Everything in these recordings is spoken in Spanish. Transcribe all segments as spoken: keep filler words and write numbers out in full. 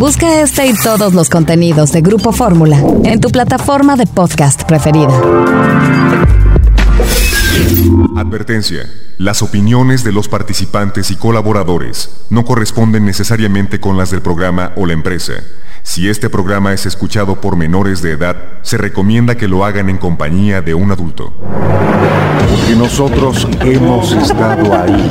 Busca este y todos los contenidos de Grupo Fórmula en tu plataforma de podcast preferida. Advertencia. Las opiniones de los participantes y colaboradores no corresponden necesariamente con las del programa o la empresa. Si este programa es escuchado por menores de edad, se recomienda que lo hagan en compañía de un adulto. Porque nosotros hemos estado ahí.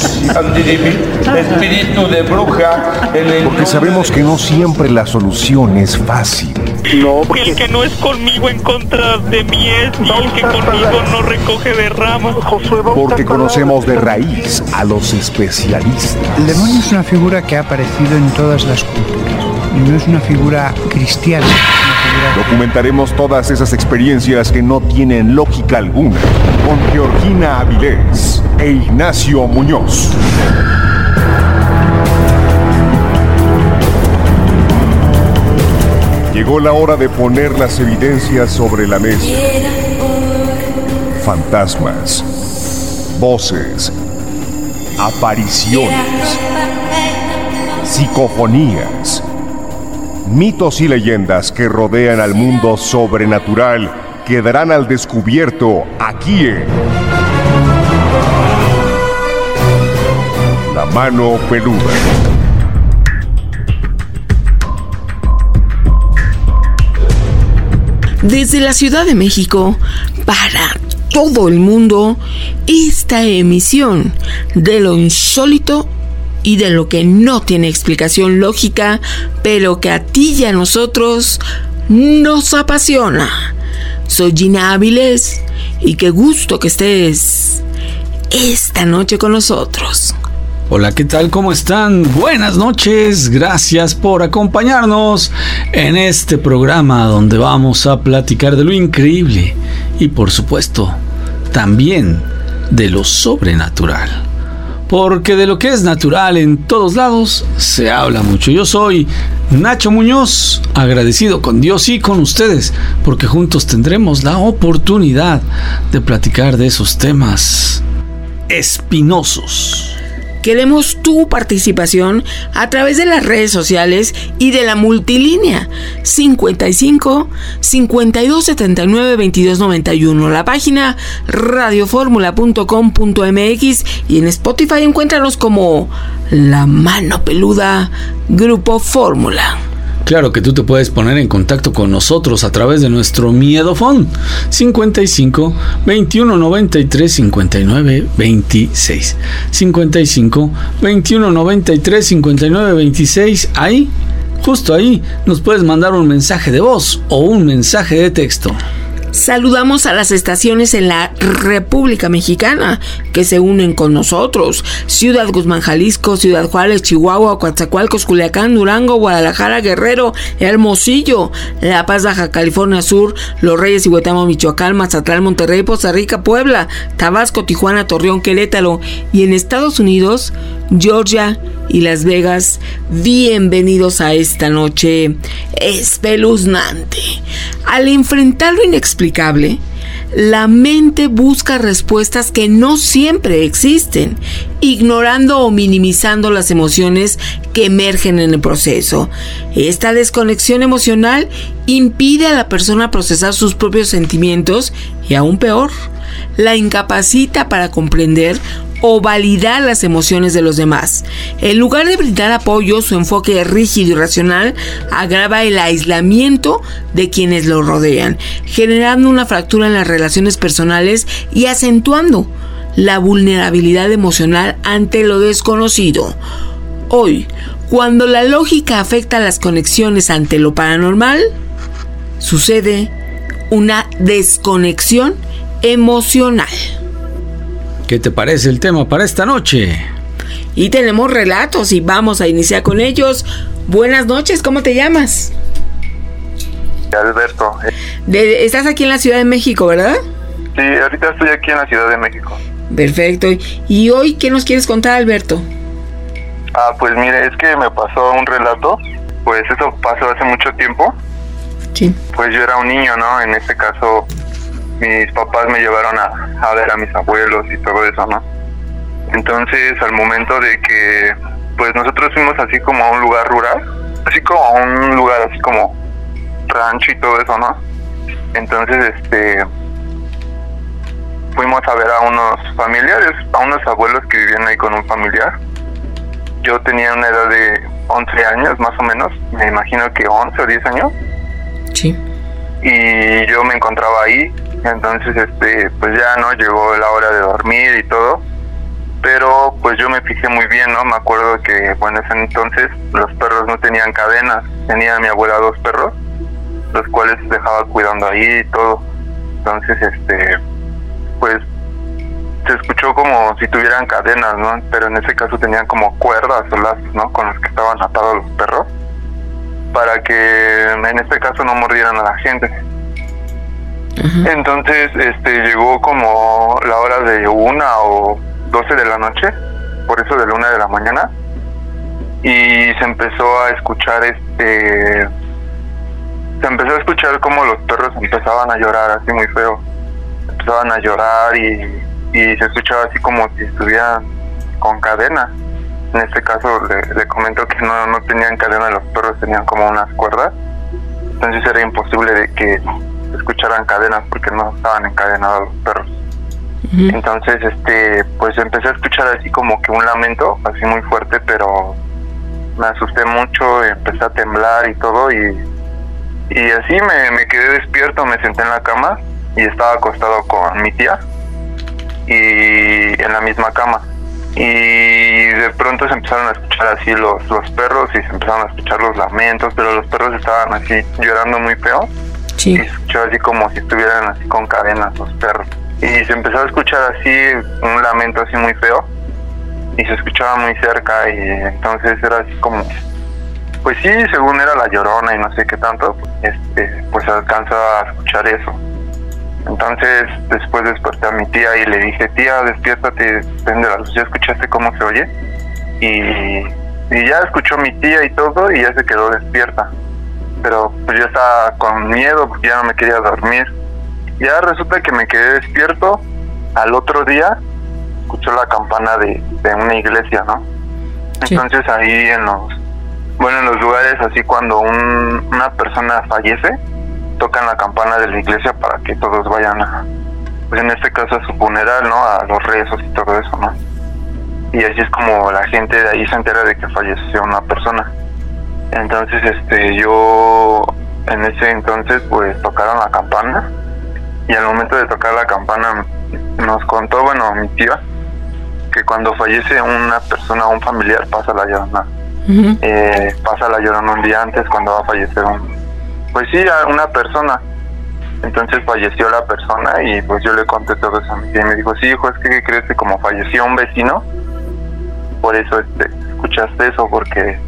Espíritu de bruja. Porque sabemos que no siempre la solución es fácil. No, porque el que no es conmigo en contra de mí es, y el que conmigo no recoge de ramas. Porque conocemos de raíz a los especialistas. El demonio es una figura que ha aparecido en todas las culturas. Y no es una figura cristiana. Es una figura... Documentaremos todas esas experiencias que no tienen lógica alguna con Georgina Avilés e Ignacio Muñoz. Llegó la hora de poner las evidencias sobre la mesa. Fantasmas, voces, apariciones, psicofonías, mitos y leyendas que rodean al mundo sobrenatural quedarán al descubierto aquí en La Mano Peluda. Desde la Ciudad de México, para todo el mundo, esta emisión de lo insólito y de lo que no tiene explicación lógica, pero que a ti y a nosotros nos apasiona. Soy Gina Avilés y qué gusto que estés esta noche con nosotros. Hola, ¿qué tal? ¿Cómo están? Buenas noches, gracias por acompañarnos en este programa donde vamos a platicar de lo increíble y, por supuesto, también de lo sobrenatural. Porque de lo que es natural en todos lados se habla mucho. Yo soy Nacho Muñoz, agradecido con Dios y con ustedes, porque juntos tendremos la oportunidad de platicar de esos temas espinosos. Queremos tu participación a través de las redes sociales y de la multilínea cincuenta y cinco, cincuenta y dos, setenta y nueve, veintidós, noventa y uno, la página radioformula punto com punto m x y en Spotify encuéntranos como La Mano Peluda Grupo Fórmula. Claro que tú te puedes poner en contacto con nosotros a través de nuestro miedofón cincuenta y cinco, veintiuno, noventa y tres, cincuenta y nueve, veintiséis. cincuenta y cinco, veintiuno, noventa y tres, cincuenta y nueve, veintiséis. Ahí, justo ahí, nos puedes mandar un mensaje de voz o un mensaje de texto. Saludamos a las estaciones en la República Mexicana que se unen con nosotros: Ciudad Guzmán, Jalisco; Ciudad Juárez, Chihuahua; Coatzacoalcos, Culiacán, Durango; Guadalajara, Guerrero; Hermosillo; La Paz, Baja California Sur; Los Reyes y Huetamo, Michoacán; Mazatlán, Monterrey; Poza Rica, Puebla; Tabasco, Tijuana, Torreón, Querétaro; y en Estados Unidos, Georgia y Las Vegas. Bienvenidos a esta noche espeluznante. Al enfrentar lo inexplicable, la mente busca respuestas que no siempre existen, ignorando o minimizando las emociones que emergen en el proceso. Esta desconexión emocional impide a la persona procesar sus propios sentimientos y, aún peor, la incapacita para comprender o validar las emociones de los demás. En lugar de brindar apoyo, su enfoque rígido y racional agrava el aislamiento de quienes lo rodean, generando una fractura en las relaciones personales y acentuando la vulnerabilidad emocional ante lo desconocido. Hoy, cuando la lógica afecta las conexiones ante lo paranormal, sucede una desconexión emocional. ¿Qué te parece el tema para esta noche? Y tenemos relatos y vamos a iniciar con ellos. Buenas noches, ¿cómo te llamas? Alberto. De, estás aquí en la Ciudad de México, ¿verdad? Sí, ahorita estoy aquí en la Ciudad de México. Perfecto. ¿Y hoy qué nos quieres contar, Alberto? Ah, pues mire, es que me pasó un relato. Pues eso pasó hace mucho tiempo. Sí. Pues yo era un niño, ¿no? En este caso, mis papás me llevaron a, a ver a mis abuelos y todo eso, ¿no? Entonces, al momento de que, pues nosotros fuimos así como a un lugar rural, así como un lugar así como rancho y todo eso, ¿no? Entonces, este, fuimos a ver a unos familiares, a unos abuelos que vivían ahí con un familiar. Yo tenía una edad de once años más o menos, me imagino que once o diez años. Sí. Y yo me encontraba ahí, entonces este, pues ya no llegó la hora de dormir y todo, pero pues yo me fijé muy bien, ¿no? Me acuerdo que bueno, en ese entonces los perros no tenían cadenas, tenía mi abuela dos perros, los cuales dejaba cuidando ahí y todo. Entonces este, pues se escuchó como si tuvieran cadenas, ¿no? Pero en ese caso tenían como cuerdas o lazos, ¿no? Con los que estaban atados los perros, para que en este caso no mordieran a la gente. Uh-huh. Entonces este llegó como la hora de una o doce de la noche, por eso de la una de la mañana, y se empezó a escuchar este se empezó a escuchar como los perros empezaban a llorar así muy feo, empezaban a llorar y, y se escuchaba así como si estuvieran con cadena. En este caso le, le comento que no, no tenían cadena los perros, tenían como unas cuerdas, entonces era imposible de que escucharan cadenas porque no estaban encadenados los perros. Uh-huh. Entonces este pues empecé a escuchar así como que un lamento así muy fuerte, pero me asusté mucho, empecé a temblar y todo, y, y así me, me quedé despierto, me senté en la cama y estaba acostado con mi tía y en la misma cama. Y de pronto se empezaron a escuchar así los, los perros y se empezaron a escuchar los lamentos, pero los perros estaban así llorando muy feo. Sí. Y se escuchaba así como si estuvieran así con cadenas los perros. Y se empezó a escuchar así un lamento así muy feo y se escuchaba muy cerca, y entonces era así como, pues sí, según era la Llorona y no sé qué tanto, este, pues alcanzó a escuchar eso. Entonces después desperté a mi tía y le dije, tía, despiértate, prende la luz, ¿ya escuchaste cómo se oye? Y, y ya escuchó mi tía y todo y ya se quedó despierta, pero pues yo estaba con miedo porque ya no me quería dormir. Ya resulta que me quedé despierto, al otro día escuchó la campana de, de una iglesia, ¿no? Sí. Entonces ahí en los, bueno, en los lugares así cuando un, una persona fallece, tocan la campana de la iglesia para que todos vayan a, pues en este caso a su funeral, ¿no? A los rezos y todo eso, ¿no? Y así es como la gente de ahí se entera de que falleció una persona. Entonces este yo en ese entonces pues tocaron la campana, y al momento de tocar la campana nos contó, bueno, mi tía, que cuando fallece una persona, un familiar, pasa la Llorona. Uh-huh. Eh, pasa la Llorona un día antes cuando va a fallecer un, pues sí, una persona. Entonces falleció la persona y pues yo le conté todo eso a mi tía y me dijo, sí, hijo, es que ¿qué crees? Que como falleció un vecino, por eso este, escuchaste eso, porque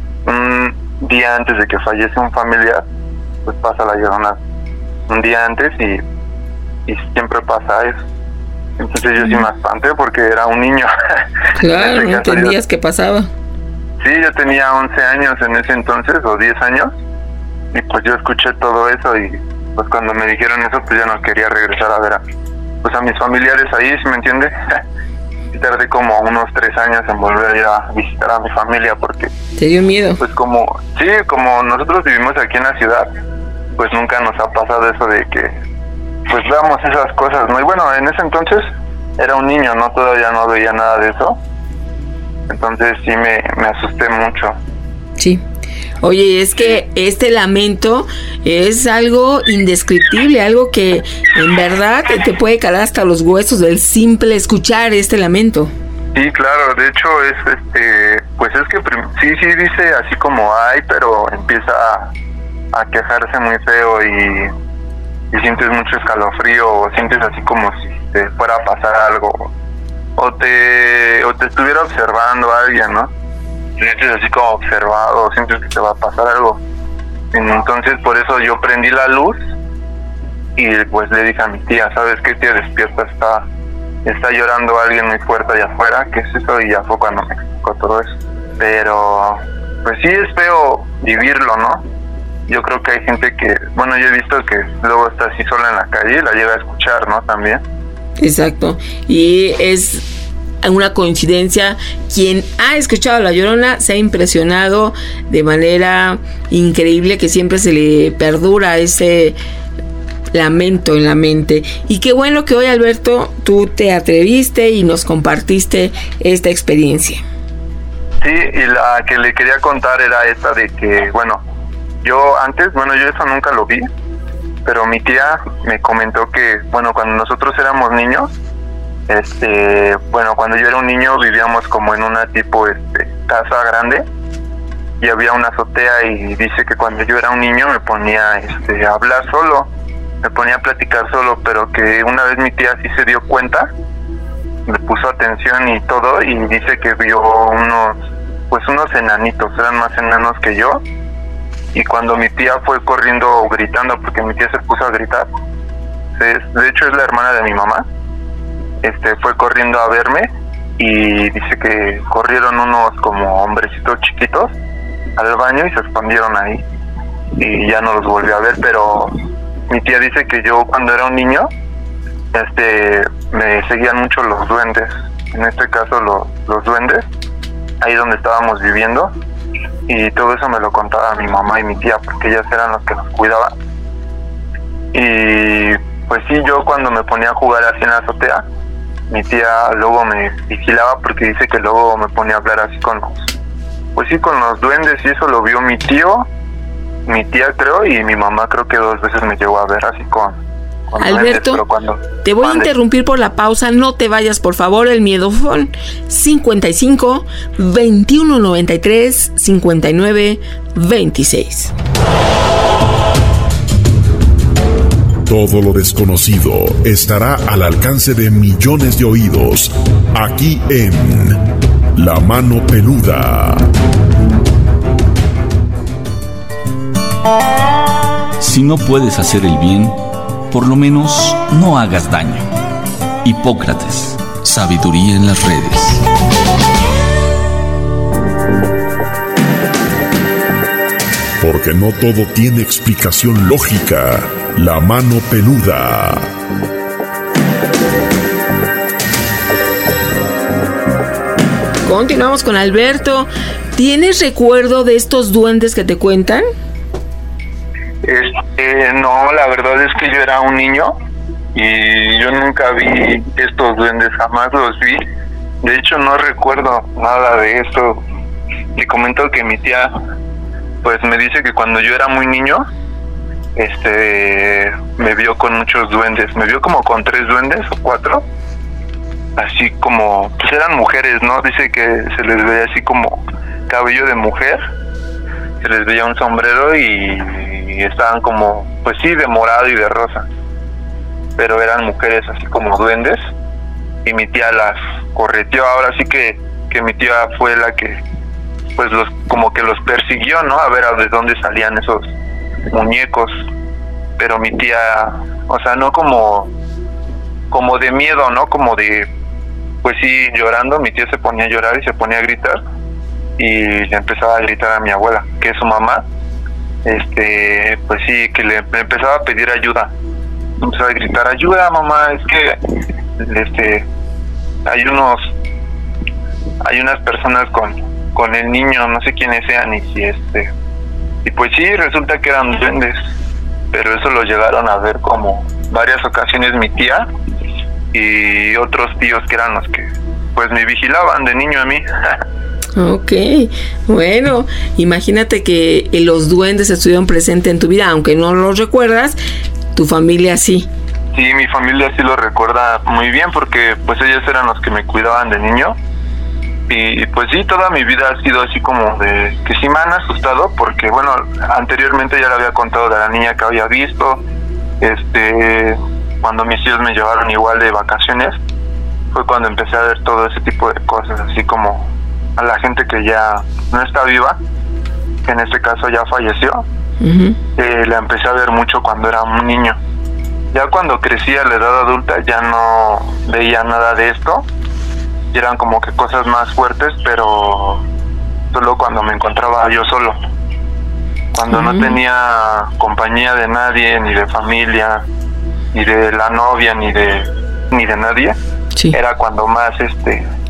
un día antes de que fallece un familiar, pues pasa la Llorona un día antes y y siempre pasa eso. Entonces yo sí me espanté porque era un niño. Claro, no entendías qué pasaba. Sí, yo tenía once años en ese entonces, o diez años, y pues yo escuché todo eso, y pues cuando me dijeron eso, pues yo no quería regresar a ver a, pues a mis familiares ahí, ¿sí me entiende? Y tardé como unos tres años en volver a ir a visitar a mi familia porque... ¿Te dio miedo? Pues como, sí, como nosotros vivimos aquí en la ciudad, pues nunca nos ha pasado eso de que pues veamos esas cosas, ¿no? Y bueno, en ese entonces era un niño, ¿no? Todavía no veía nada de eso. Entonces sí me, me asusté mucho. Sí. Oye, es que este lamento es algo indescriptible, algo que en verdad te, te puede calar hasta los huesos del simple escuchar este lamento. Sí, claro, de hecho es este, pues es que prim- sí, sí dice así como ay, pero empieza a, a quejarse muy feo y... y sientes mucho escalofrío, o sientes así como si te fuera a pasar algo, o te o te estuviera observando a alguien, ¿no? Sientes así como observado, sientes que te va a pasar algo. Entonces por eso yo prendí la luz y pues le dije a mi tía, ¿sabes qué, tía? Despierta, está está llorando alguien muy fuerte allá afuera, ¿qué es eso? Y ya fue cuando me explicó todo eso. Pero pues sí es feo vivirlo, ¿no? Yo creo que hay gente que, bueno, yo he visto que luego está así sola en la calle y la llega a escuchar, ¿no? También. Exacto. Y es una coincidencia. Quien ha escuchado La Llorona se ha impresionado de manera increíble, que siempre se le perdura ese lamento en la mente. Y qué bueno que hoy, Alberto, tú te atreviste y nos compartiste esta experiencia. Sí, y la que le quería contar era esta de que, bueno, yo antes, bueno, yo eso nunca lo vi, pero mi tía me comentó que, bueno, cuando nosotros éramos niños, este, bueno, cuando yo era un niño vivíamos como en una tipo, este, casa grande, y había una azotea, y dice que cuando yo era un niño me ponía, este, a hablar solo, me ponía a platicar solo, pero que una vez mi tía sí se dio cuenta, me puso atención y todo, y dice que vio unos, pues unos enanitos, eran más enanos que yo, y cuando mi tía fue corriendo gritando, porque mi tía se puso a gritar, de hecho es la hermana de mi mamá, este, fue corriendo a verme, y dice que corrieron unos como hombrecitos chiquitos al baño y se escondieron ahí, y ya no los volvió a ver. Pero mi tía dice que yo cuando era un niño, este, me seguían mucho los duendes, en este caso los, los duendes, ahí donde estábamos viviendo, y todo eso me lo contaba mi mamá y mi tía, porque ellas eran los que nos cuidaban. Y pues sí, yo cuando me ponía a jugar así en la azotea, mi tía luego me vigilaba, porque dice que luego me ponía a hablar así con los, pues sí, con los duendes, y eso lo vio mi tío, mi tía creo, y mi mamá creo que dos veces me llegó a ver así con, con Alberto, duendes, pero cuando, te voy ¿mande? a interrumpir por la pausa, no te vayas por favor. El miedofón cincuenta y cinco, veintiuno noventa y tres, cincuenta y nueve, veintiséis. Todo lo desconocido estará al alcance de millones de oídos, aquí en La Mano Peluda. Si no puedes hacer el bien, por lo menos no hagas daño. Hipócrates, sabiduría en las redes. Porque no todo tiene explicación lógica. La Mano Peluda. Continuamos con Alberto. ¿Tienes recuerdo de estos duendes que te cuentan? Este, no, la verdad es que yo era un niño y yo nunca vi estos duendes, jamás los vi. De hecho, no recuerdo nada de esto. Le comento que mi tía, pues me dice que cuando yo era muy niño, este, me vio con muchos duendes, me vio como con tres duendes o cuatro, así como, pues eran mujeres, ¿no? Dice que se les veía así como cabello de mujer, se les veía un sombrero y, y estaban como, pues sí, de morado y de rosa, pero eran mujeres así como duendes, y mi tía las correteó. Ahora sí que, que mi tía fue la que, pues los, como que los persiguió, ¿no? A ver a de dónde salían esos muñecos, pero mi tía, o sea, no como como de miedo, ¿no? Como de, pues sí, llorando, mi tía se ponía a llorar y se ponía a gritar, y le empezaba a gritar a mi abuela, que es su mamá, este, pues sí, que le, le empezaba a pedir ayuda, empezaba a gritar, ayuda mamá, es que, este, hay unos, hay unas personas con, con el niño, no sé quiénes sean, y si este, y pues sí, resulta que eran duendes, pero eso lo llegaron a ver como varias ocasiones mi tía y otros tíos que eran los que pues me vigilaban de niño a mí. Ok, bueno, imagínate que los duendes estuvieron presentes en tu vida, aunque no los recuerdas, tu familia sí. Sí, mi familia sí lo recuerda muy bien, porque pues ellos eran los que me cuidaban de niño. Y pues sí, toda mi vida ha sido así como de que sí me han asustado, porque bueno, anteriormente ya le había contado de la niña que había visto, este, cuando mis tíos me llevaron igual de vacaciones, fue cuando empecé a ver todo ese tipo de cosas, así como a la gente que ya no está viva, que en este caso ya falleció, uh-huh. eh, la empecé a ver mucho cuando era un niño. Ya cuando crecí a la edad adulta ya no veía nada de esto, y eran como que cosas más fuertes, pero solo cuando me encontraba yo solo, cuando uh-huh. no tenía compañía de nadie, ni de familia, ni de la novia, ni de ni de nadie, sí. Era cuando más este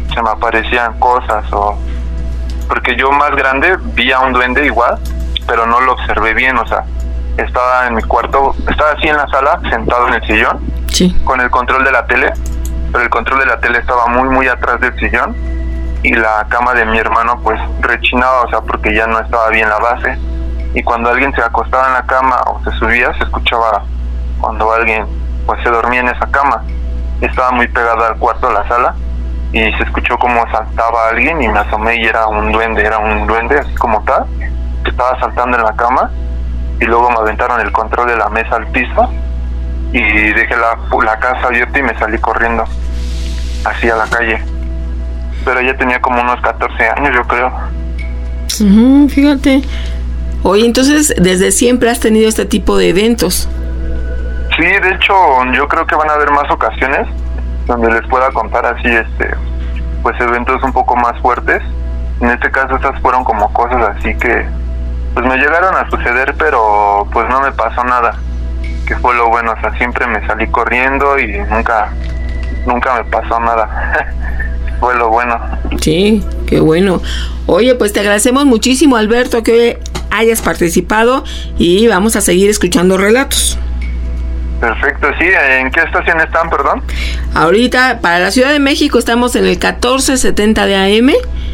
se me aparecían cosas o... Porque yo más grande vi a un duende igual, pero no lo observé bien, o sea, estaba en mi cuarto, estaba así en la sala, sentado en el sillón, sí, con el control de la tele, pero el control de la tele estaba muy, muy atrás del sillón, y la cama de mi hermano pues rechinaba, o sea, porque ya no estaba bien la base, y cuando alguien se acostaba en la cama o se subía, se escuchaba cuando alguien pues se dormía en esa cama. Estaba muy pegada al cuarto de la sala, y se escuchó como saltaba alguien, y me asomé y era un duende, era un duende así como tal, que estaba saltando en la cama, y luego me aventaron el control de la mesa al piso, y dejé la, la casa abierta y me salí corriendo hacia la calle. Pero ya tenía como unos catorce años, yo creo. Uh-huh, fíjate. Oye, entonces, ¿desde siempre has tenido este tipo de eventos? Sí, de hecho, yo creo que van a haber más ocasiones donde les pueda contar así, este, pues eventos un poco más fuertes. En este caso, estas fueron como cosas así que, pues me llegaron a suceder, pero pues no me pasó nada, que fue lo bueno, o sea, siempre me salí corriendo y nunca, nunca me pasó nada. Fue lo bueno. Sí, qué bueno. Oye, pues te agradecemos muchísimo, Alberto, que hoy hayas participado y vamos a seguir escuchando relatos. Perfecto, sí. ¿En qué estación están, perdón? Ahorita, para la Ciudad de México, estamos en el catorce setenta de A M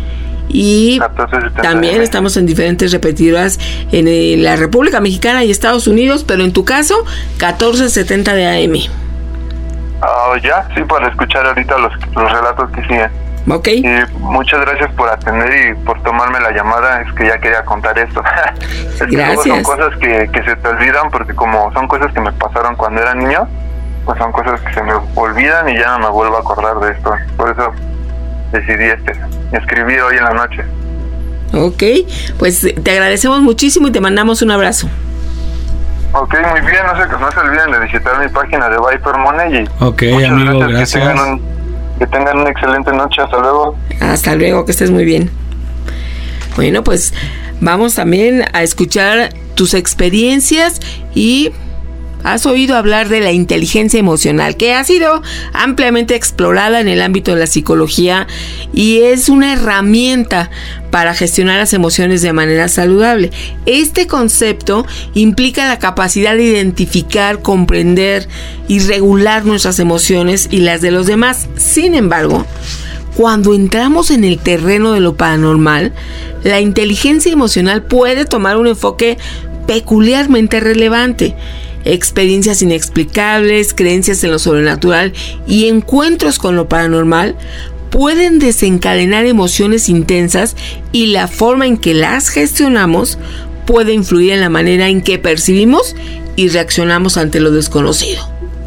y también A M. Estamos en diferentes repetidoras en el, la República Mexicana y Estados Unidos, pero en tu caso, catorce setenta de A M. Oh, ya, sí, para escuchar ahorita los, los relatos que siguen. Ok. Y muchas gracias por atender y por tomarme la llamada, es que ya quería contar esto. Es que gracias. Son cosas que, que se te olvidan, porque como son cosas que me pasaron cuando era niño, pues son cosas que se me olvidan y ya no me vuelvo a acordar de esto. Por eso decidí este escribir hoy en la noche. Ok, pues te agradecemos muchísimo y te mandamos un abrazo. Ok, muy bien, no se, no se olviden de visitar mi página de Viper Money. Y ok, amigo, gracias. Que tengan, un, que tengan una excelente noche, hasta luego. Hasta luego, que estés muy bien. Bueno, pues vamos también a escuchar tus experiencias y... Has oído hablar de la inteligencia emocional, que ha sido ampliamente explorada en el ámbito de la psicología y es una herramienta para gestionar las emociones de manera saludable. Este concepto implica la capacidad de identificar, comprender y regular nuestras emociones y las de los demás. Sin embargo, cuando entramos en el terreno de lo paranormal, la inteligencia emocional puede tomar un enfoque peculiarmente relevante. Experiencias inexplicables, creencias en lo sobrenatural y encuentros con lo paranormal pueden desencadenar emociones intensas y la forma en que las gestionamos puede influir en la manera en que percibimos y reaccionamos ante lo desconocido.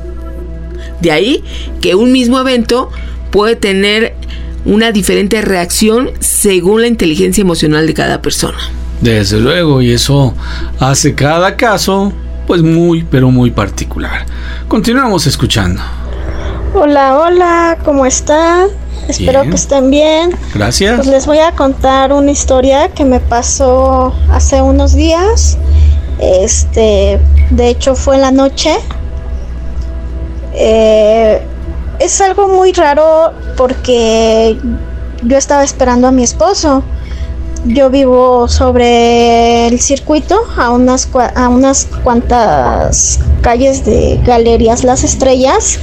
De ahí que un mismo evento puede tener una diferente reacción según la inteligencia emocional de cada persona. Desde luego, y eso hace cada caso pues muy, pero muy particular. Continuamos escuchando. Hola, hola, ¿cómo están? Espero bien. Que estén bien. Gracias. Pues les voy a contar una historia que me pasó hace unos días. Este, de hecho fue en la noche. Eh, es algo muy raro porque yo estaba esperando a mi esposo. Yo vivo sobre el circuito, a unas, a unas cuantas calles de Galerías Las Estrellas.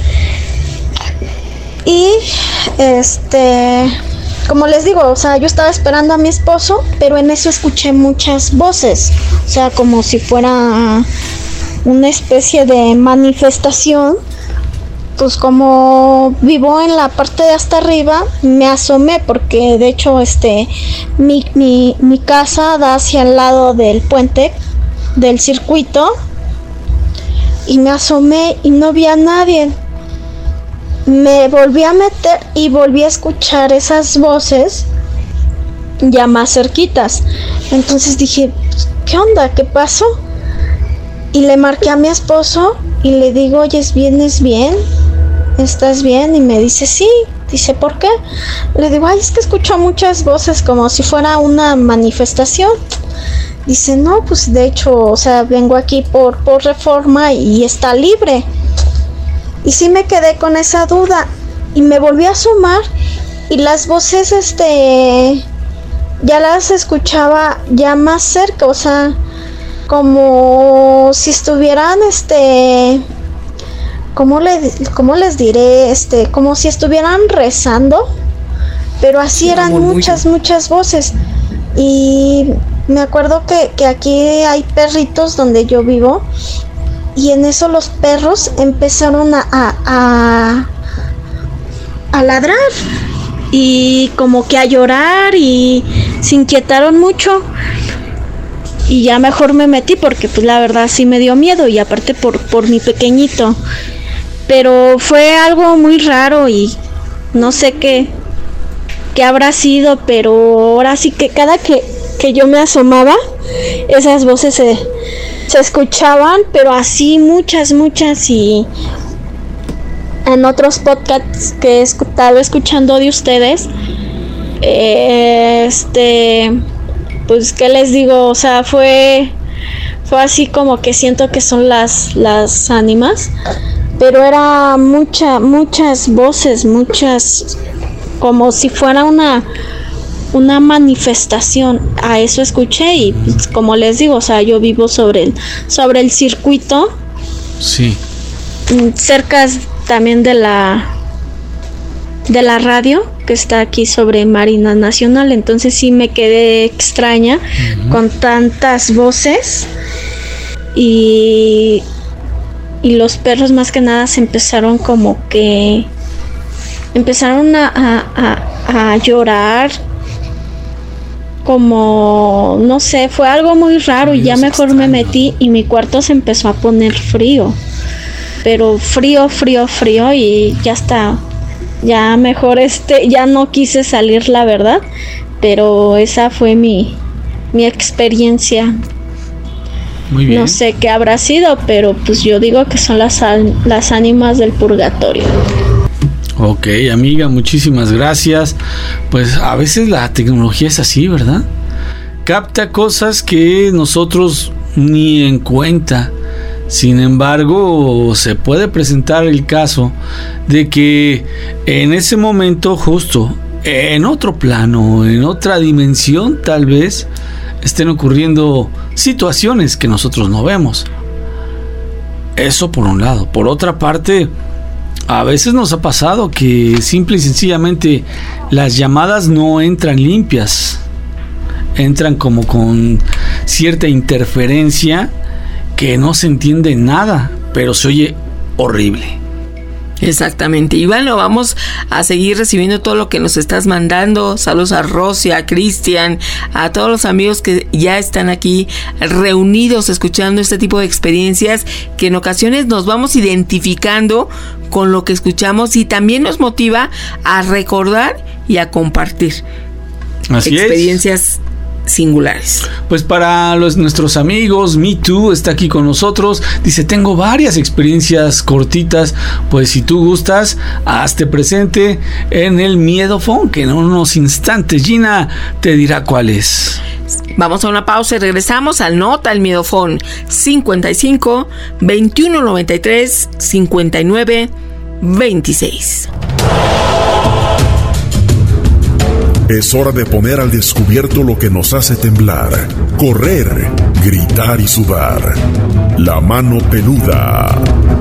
Y este, como les digo, o sea, yo estaba esperando a mi esposo, pero en eso escuché muchas voces. O sea, como si fuera una especie de manifestación. Pues como vivo en la parte de hasta arriba, me asomé porque de hecho este mi, mi, mi casa da hacia el lado del puente del circuito y me asomé y no vi a nadie. Me volví a meter y volví a escuchar esas voces ya más cerquitas. Entonces dije, ¿qué onda? ¿Qué pasó? Y le marqué a mi esposo y le digo, oye, ¿vienes bien? ¿Estás bien? Y me dice, sí. Dice, ¿por qué? Le digo, ay, es que escucho muchas voces como si fuera una manifestación. Dice, no, pues de hecho, o sea, vengo aquí por, por Reforma y está libre. Y sí me quedé con esa duda y me volví a asomar y las voces, este, ya las escuchaba ya más cerca, o sea, como si estuvieran, este, ¿cómo, le, cómo les diré? Este, como si estuvieran rezando, pero así eran muchas, muchas voces. Y me acuerdo que, que aquí hay perritos donde yo vivo, y en eso los perros empezaron a, a, a, a ladrar y como que a llorar, y se inquietaron mucho. Y ya mejor me metí porque pues la verdad sí me dio miedo, y aparte por, por mi pequeñito. Pero fue algo muy raro y no sé qué, qué habrá sido, pero ahora sí que cada que, que yo me asomaba, esas voces se, se escuchaban, pero así muchas, muchas. Y en otros podcasts que he estado escuchando de ustedes, este... pues qué les digo, o sea, fue fue así como que siento que son las las ánimas, pero era mucha muchas voces, muchas, como si fuera una una manifestación. A eso escuché, y pues, como les digo, o sea, yo vivo sobre el sobre el circuito. Sí. Cerca también de la de la radio que está aquí sobre Marina Nacional, entonces sí me quedé extraña uh-huh. con tantas voces, y y los perros más que nada se empezaron como que empezaron a, a, a, a llorar, como no sé, fue algo muy raro. Dios, y ya mejor extraño. Me metí y mi cuarto se empezó a poner frío, pero frío, frío, frío, y ya está. Ya mejor este, ya no quise salir, la verdad, pero esa fue mi, mi experiencia. Muy bien. No sé qué habrá sido, pero pues yo digo que son las, las ánimas del purgatorio. Ok, amiga, muchísimas gracias. Pues a veces la tecnología es así, ¿verdad? Capta cosas que nosotros ni en cuenta. Sin embargo, se puede presentar el caso de que en ese momento, justo en otro plano, en otra dimensión, tal vez estén ocurriendo situaciones que nosotros no vemos. Eso por un lado. Por otra parte, a veces nos ha pasado que simple y sencillamente las llamadas no entran limpias. Entran como con cierta interferencia, que no se entiende nada, pero se oye horrible. Exactamente. Y bueno, vamos a seguir recibiendo todo lo que nos estás mandando. Saludos a Rosy, a Cristian, a todos los amigos que ya están aquí reunidos escuchando este tipo de experiencias, que en ocasiones nos vamos identificando con lo que escuchamos y también nos motiva a recordar y a compartir. Así experiencias es. Singulares. Pues para los, nuestros amigos, Me Too está aquí con nosotros. Dice, tengo varias experiencias cortitas. Pues si tú gustas, hazte presente en el Miedofón, que en unos instantes Gina te dirá cuál es. Vamos a una pausa y regresamos al Nota al Miedofón cincuenta y cinco, veintiuno noventa y tres, cincuenta y nueve, veintiséis. Es hora de poner al descubierto lo que nos hace temblar, correr, gritar y sudar. La mano peluda.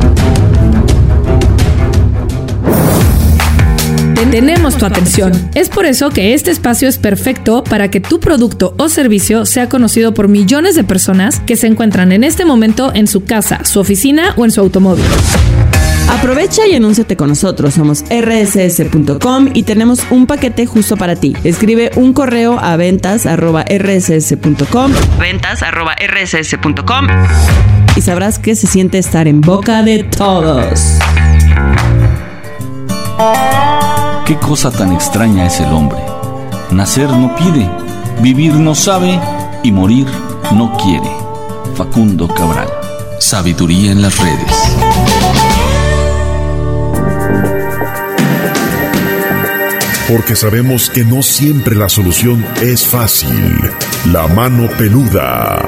Tenemos tu atención. Es por eso que este espacio es perfecto para que tu producto o servicio sea conocido por millones de personas que se encuentran en este momento en su casa, su oficina o en su automóvil. Aprovecha y anúnciate con nosotros. Somos erre ese ese punto com y tenemos un paquete justo para ti. Escribe un correo a ventas arroba erre ese ese punto com ventas arroba erre ese ese punto com y sabrás que se siente estar en boca de todos. Qué cosa tan extraña es el hombre. Nacer no pide, vivir no sabe y morir no quiere. Facundo Cabral. Sabiduría en las redes. Porque sabemos que no siempre la solución es fácil. La mano peluda.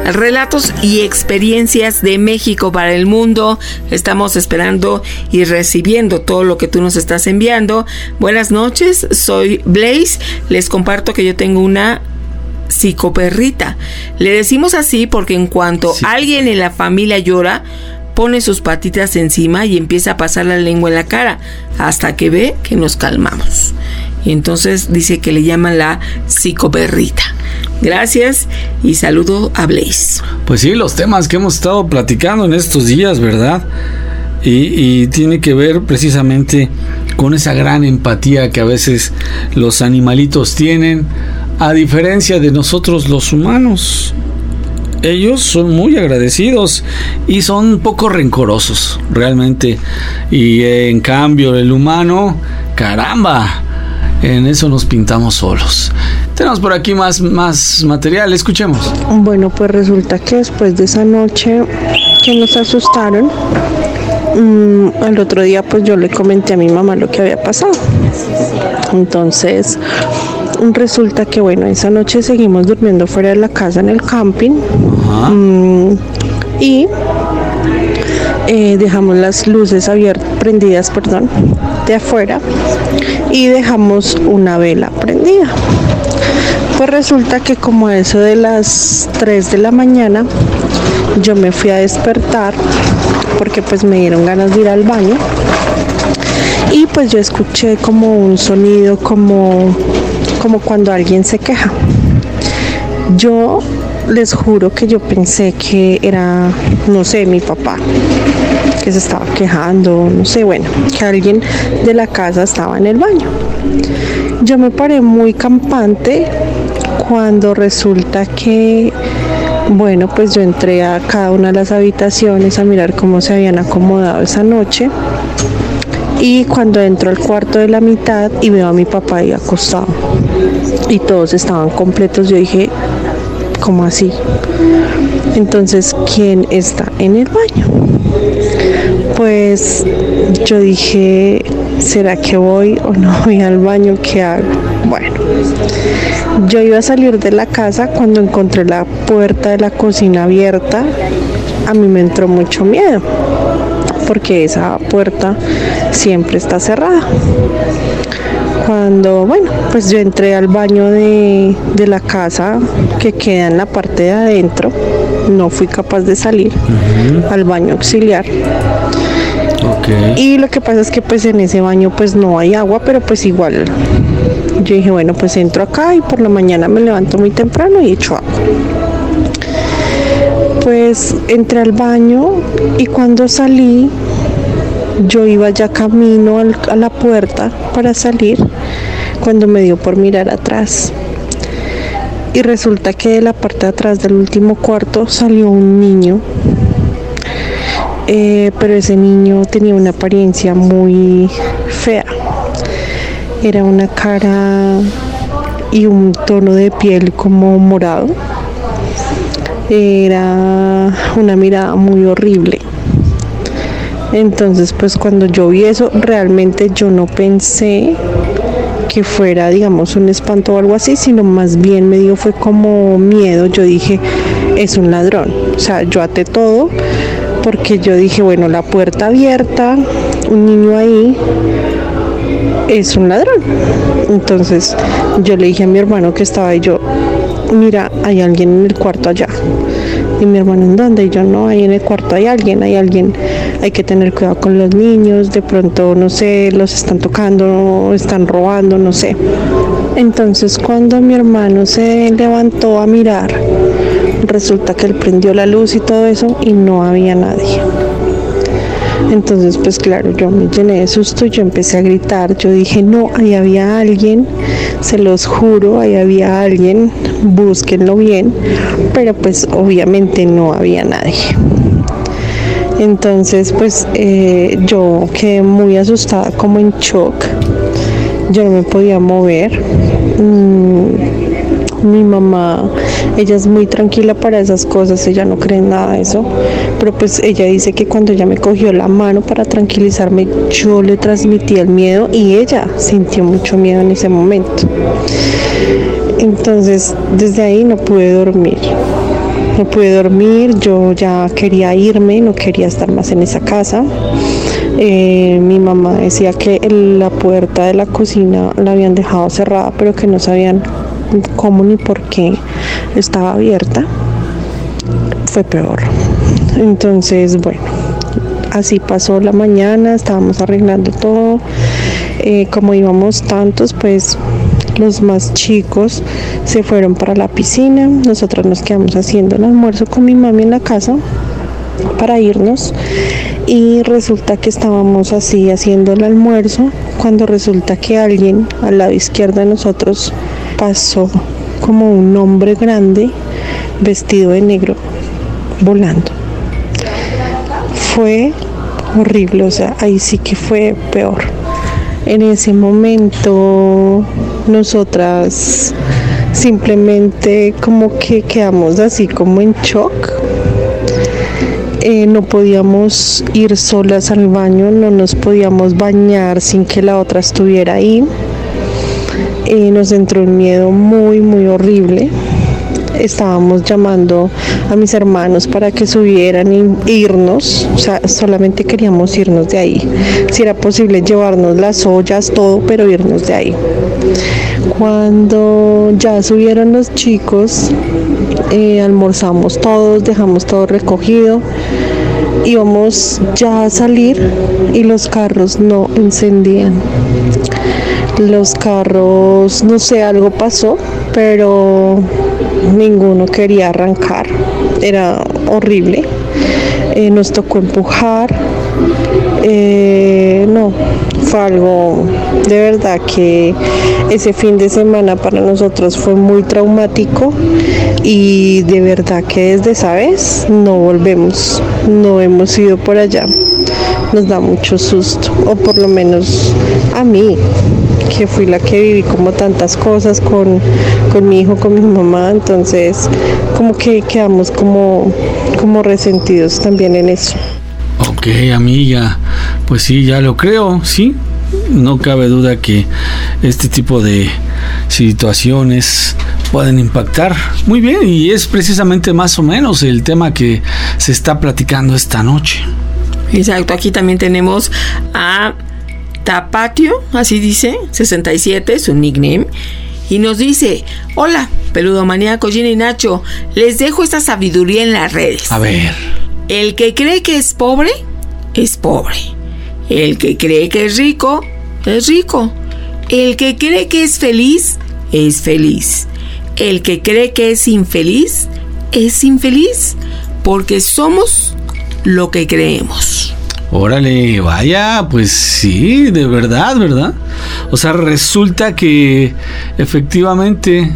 relatos y experiencias de México para el mundo. Estamos esperando y recibiendo todo lo que tú nos estás enviando. Buenas noches, soy Blaze. Les comparto que yo tengo una psicoperrita. Le decimos así porque en cuanto sí. alguien en la familia llora, pone sus patitas encima y empieza a pasar la lengua en la cara hasta que ve que nos calmamos. Y entonces dice que le llaman la psicoperrita. Gracias y saludo a Blaze. Pues sí, los temas que hemos estado platicando en estos días, ¿verdad? Y, y tiene que ver precisamente con esa gran empatía que a veces los animalitos tienen, a diferencia de nosotros los humanos. Ellos son muy agradecidos y son poco rencorosos, realmente. Y en cambio el humano, caramba, en eso nos pintamos solos. Tenemos por aquí más, más material, escuchemos. Bueno, pues resulta que después de esa noche que nos asustaron, mmm, al otro día pues yo le comenté a mi mamá lo que había pasado. Entonces resulta que bueno, esa noche seguimos durmiendo fuera de la casa en el camping. mmm, y eh, dejamos las luces abiertas, prendidas, perdón, de afuera, y dejamos una vela prendida. Pues resulta que como a eso de las tres de la mañana yo me fui a despertar porque pues me dieron ganas de ir al baño, y pues yo escuché como un sonido como, como cuando alguien se queja. Yo les juro que yo pensé que era, no sé, mi papá que se estaba quejando, no sé, bueno, que alguien de la casa estaba en el baño. Yo me paré muy campante cuando resulta que, bueno, pues yo entré a cada una de las habitaciones a mirar cómo se habían acomodado esa noche, y cuando entro al cuarto de la mitad y veo a mi papá ahí acostado y todos estaban completos, yo dije, ¿cómo así? Entonces, ¿quién está en el baño? Pues yo dije, ¿será que voy o no voy al baño? ¿Qué hago? Bueno, yo iba a salir de la casa cuando encontré la puerta de la cocina abierta. A mí me entró mucho miedo porque esa puerta siempre está cerrada. Cuando, bueno, pues yo entré al baño de, de la casa que queda en la parte de adentro, no fui capaz de salir uh-huh. al baño auxiliar. Okay. Y lo que pasa es que pues en ese baño pues no hay agua, pero pues igual yo dije, bueno, pues entro acá y por la mañana me levanto muy temprano y echo agua. Pues entré al baño y cuando salí, yo iba ya camino al, a la puerta para salir cuando me dio por mirar atrás. Y resulta que de la parte de atrás del último cuarto salió un niño. Eh, pero ese niño tenía una apariencia muy fea. Era una cara y un tono de piel como morado. Era una mirada muy horrible. Entonces pues cuando yo vi eso, realmente yo no pensé que fuera, digamos, un espanto o algo así, sino más bien me dio fue como miedo. Yo dije, es un ladrón. O sea, yo até todo porque yo dije, bueno, la puerta abierta, un niño ahí, es un ladrón. Entonces yo le dije a mi hermano que estaba ahí, yo, mira, hay alguien en el cuarto allá. Y mi hermano, ¿en dónde? Y yo, no, ahí en el cuarto hay alguien, hay alguien, hay que tener cuidado con los niños, de pronto, no sé, los están tocando, están robando, no sé. Entonces cuando mi hermano se levantó a mirar, resulta que él prendió la luz y todo eso y no había nadie. Entonces pues claro, yo me llené de susto y yo empecé a gritar. Yo dije, no, ahí había alguien, se los juro, ahí había alguien, búsquenlo bien. Pero pues obviamente no había nadie. Entonces pues eh, yo quedé muy asustada, como en shock. Yo no me podía mover. mm, Mi mamá, ella es muy tranquila para esas cosas, ella no cree en nada de eso, pero pues ella dice que cuando ella me cogió la mano para tranquilizarme, yo le transmití el miedo y ella sintió mucho miedo en ese momento. Entonces, desde ahí no pude dormir. no pude dormir, yo ya quería irme, no quería estar más en esa casa. Eh, mi mamá decía que la puerta de la cocina la habían dejado cerrada, pero que no sabían cómo ni por qué estaba abierta. Fue peor. Entonces, bueno, así pasó la mañana, estábamos arreglando todo. Eh, como íbamos tantos, pues los más chicos se fueron para la piscina. Nosotras nos quedamos haciendo el almuerzo con mi mami en la casa para irnos. Y resulta que estábamos así haciendo el almuerzo cuando resulta que alguien al lado izquierdo de nosotros pasó como un hombre grande vestido de negro volando. Fue horrible, o sea, ahí sí que fue peor. En ese momento nosotras simplemente como que quedamos así como en shock. Eh, no podíamos ir solas al baño, no nos podíamos bañar sin que la otra estuviera ahí. Eh, nos entró un miedo muy, muy horrible. Estábamos llamando a mis hermanos para que subieran e irnos, o sea, solamente queríamos irnos de ahí. Si era posible llevarnos las ollas, todo, pero irnos de ahí. Cuando ya subieron los chicos, eh, almorzamos todos, dejamos todo recogido, íbamos ya a salir y los carros no encendían. Los carros, no sé, algo pasó, pero ninguno quería arrancar. Era horrible. Eh, nos tocó empujar. Eh, no, fue algo de verdad que ese fin de semana para nosotros fue muy traumático y de verdad que desde esa vez no volvemos, no hemos ido por allá. Nos da mucho susto, o por lo menos a mí, que fui la que viví como tantas cosas con, con mi hijo, con mi mamá, entonces como que quedamos como, como resentidos también en eso. Ok, amiga, pues sí, ya lo creo, sí, no cabe duda que este tipo de situaciones pueden impactar muy bien y es precisamente más o menos el tema que se está platicando esta noche. Exacto, aquí también tenemos a Tapatio, así dice, sesenta y siete, su nickname, y nos dice: hola, peludomaníaco, Gina y Nacho, les dejo esta sabiduría en las redes. A ver. El que cree que es pobre, es pobre. El que cree que es rico, es rico. El que cree que es feliz, es feliz. El que cree que es infeliz, es infeliz. Porque somos lo que creemos. Órale, vaya, pues sí, de verdad, ¿verdad? O sea, resulta que efectivamente...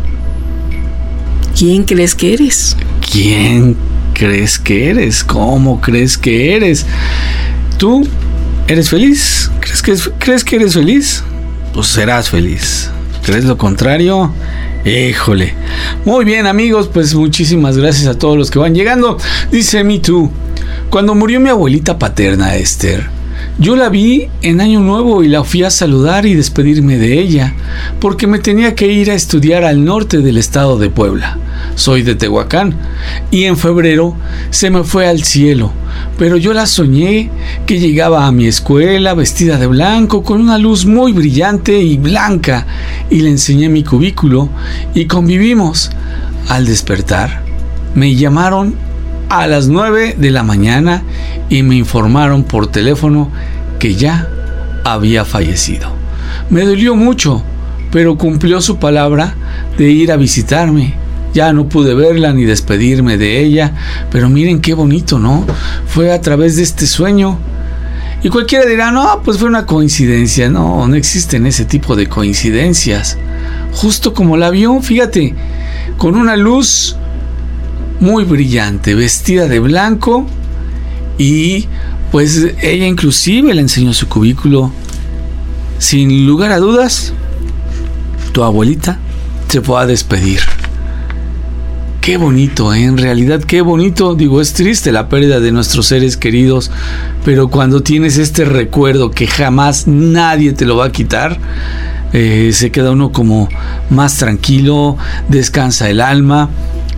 ¿Quién crees que eres? ¿Quién crees que eres? ¿Cómo crees que eres? ¿Tú eres feliz? ¿Crees que, es, ¿crees que eres feliz? Pues serás feliz. ¿Crees lo contrario? Híjole. Muy bien, amigos, pues muchísimas gracias a todos los que van llegando. Dice Me Too: cuando murió mi abuelita paterna, Esther, yo la vi en Año Nuevo y la fui a saludar y despedirme de ella, porque me tenía que ir a estudiar al norte del estado de Puebla. Soy de Tehuacán y en febrero se me fue al cielo, pero yo la soñé que llegaba a mi escuela vestida de blanco con una luz muy brillante y blanca, y le enseñé mi cubículo y convivimos. Al despertar, me llamaron a las nueve de la mañana y me informaron por teléfono que ya había fallecido. Me dolió mucho, pero cumplió su palabra de ir a visitarme. Ya no pude verla ni despedirme de ella, pero miren qué bonito, ¿no? Fue a través de este sueño. Y cualquiera dirá: no, pues fue una coincidencia. No, no existen ese tipo de coincidencias. Justo como la vio, fíjate, con una luz muy brillante, vestida de blanco, y pues ella inclusive le enseñó su cubículo. Sin lugar a dudas, tu abuelita se fue a despedir. Qué bonito, ¿eh? En realidad qué bonito. Digo, es triste la pérdida de nuestros seres queridos, pero cuando tienes este recuerdo que jamás nadie te lo va a quitar, eh, se queda uno como más tranquilo, descansa el alma.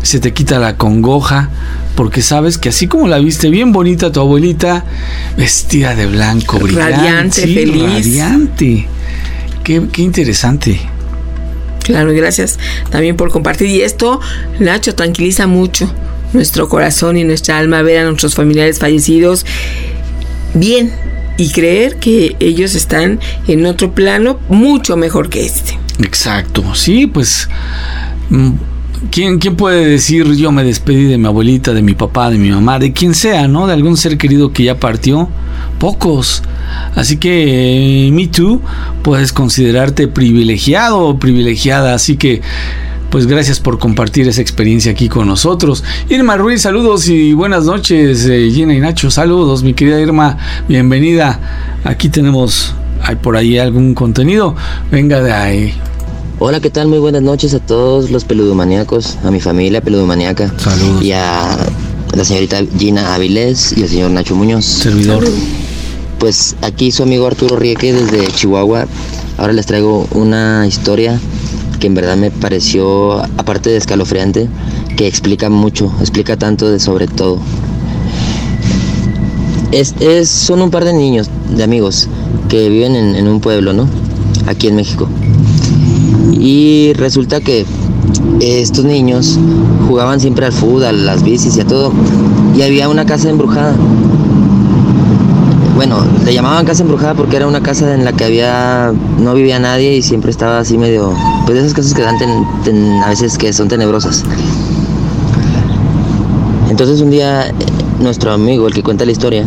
se te quita la congoja, porque sabes que así como la viste bien bonita tu abuelita, vestida de blanco, brillante, radiante, sí, feliz, radiante. Qué, qué interesante. Claro, y gracias también por compartir. Y esto, Nacho, tranquiliza mucho nuestro corazón y nuestra alma ver a nuestros familiares fallecidos bien y creer que ellos están en otro plano mucho mejor que este. Exacto, sí, pues ¿quién, quién puede decir yo me despedí de mi abuelita, de mi papá, de mi mamá, de quien sea, ¿no? De algún ser querido que ya partió? Pocos. Así que, eh, me too, puedes considerarte privilegiado o privilegiada, así que pues gracias por compartir esa experiencia aquí con nosotros. Irma Ruiz, saludos y buenas noches. eh, Gina y Nacho, saludos, mi querida Irma, bienvenida. Aquí tenemos, hay por ahí algún contenido, venga de ahí. Hola, ¿qué tal? Muy buenas noches a todos los peludomaníacos, a mi familia peludomaníaca. Saludos. Y a la señorita Gina Avilés y al señor Nacho Muñoz. Servidor. Pues aquí su amigo Arturo Rieke desde Chihuahua. Ahora les traigo una historia que en verdad me pareció, aparte de escalofriante, que explica mucho, explica tanto de sobre todo. Es, es, son un par de niños, de amigos, que viven en, en un pueblo, ¿no? Aquí en México. Y resulta que estos niños jugaban siempre al fútbol, a las bicis y a todo. Y había una casa embrujada. Bueno, le llamaban casa embrujada porque era una casa en la que había no vivía nadie y siempre estaba así medio, pues de esas casas que dan ten, ten, a veces que son tenebrosas. Entonces un día nuestro amigo, el que cuenta la historia,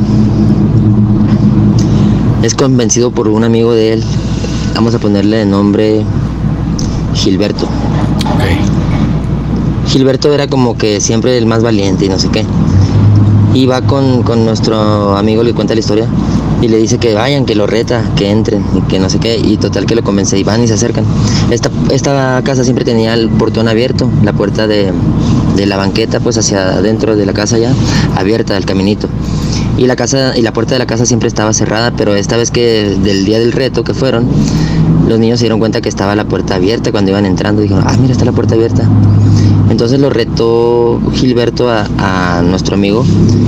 es convencido por un amigo de él, vamos a ponerle de nombre Gilberto. Okay. Gilberto era como que siempre el más valiente y no sé qué. Y va con, con nuestro amigo, le cuenta la historia y le dice que vayan, que lo reta, que entren y que no sé qué, y total que lo convence y van y se acercan. Esta, esta casa siempre tenía el portón abierto, la puerta de, de la banqueta pues hacia adentro de la casa ya, abierta del caminito. Y la casa y la puerta de la casa siempre estaba cerrada, pero esta vez que del día del reto que fueron, los niños se dieron cuenta que estaba la puerta abierta cuando iban entrando, dijeron, ah, mira, está la puerta abierta. Entonces lo retó Gilberto a, a nuestro amigo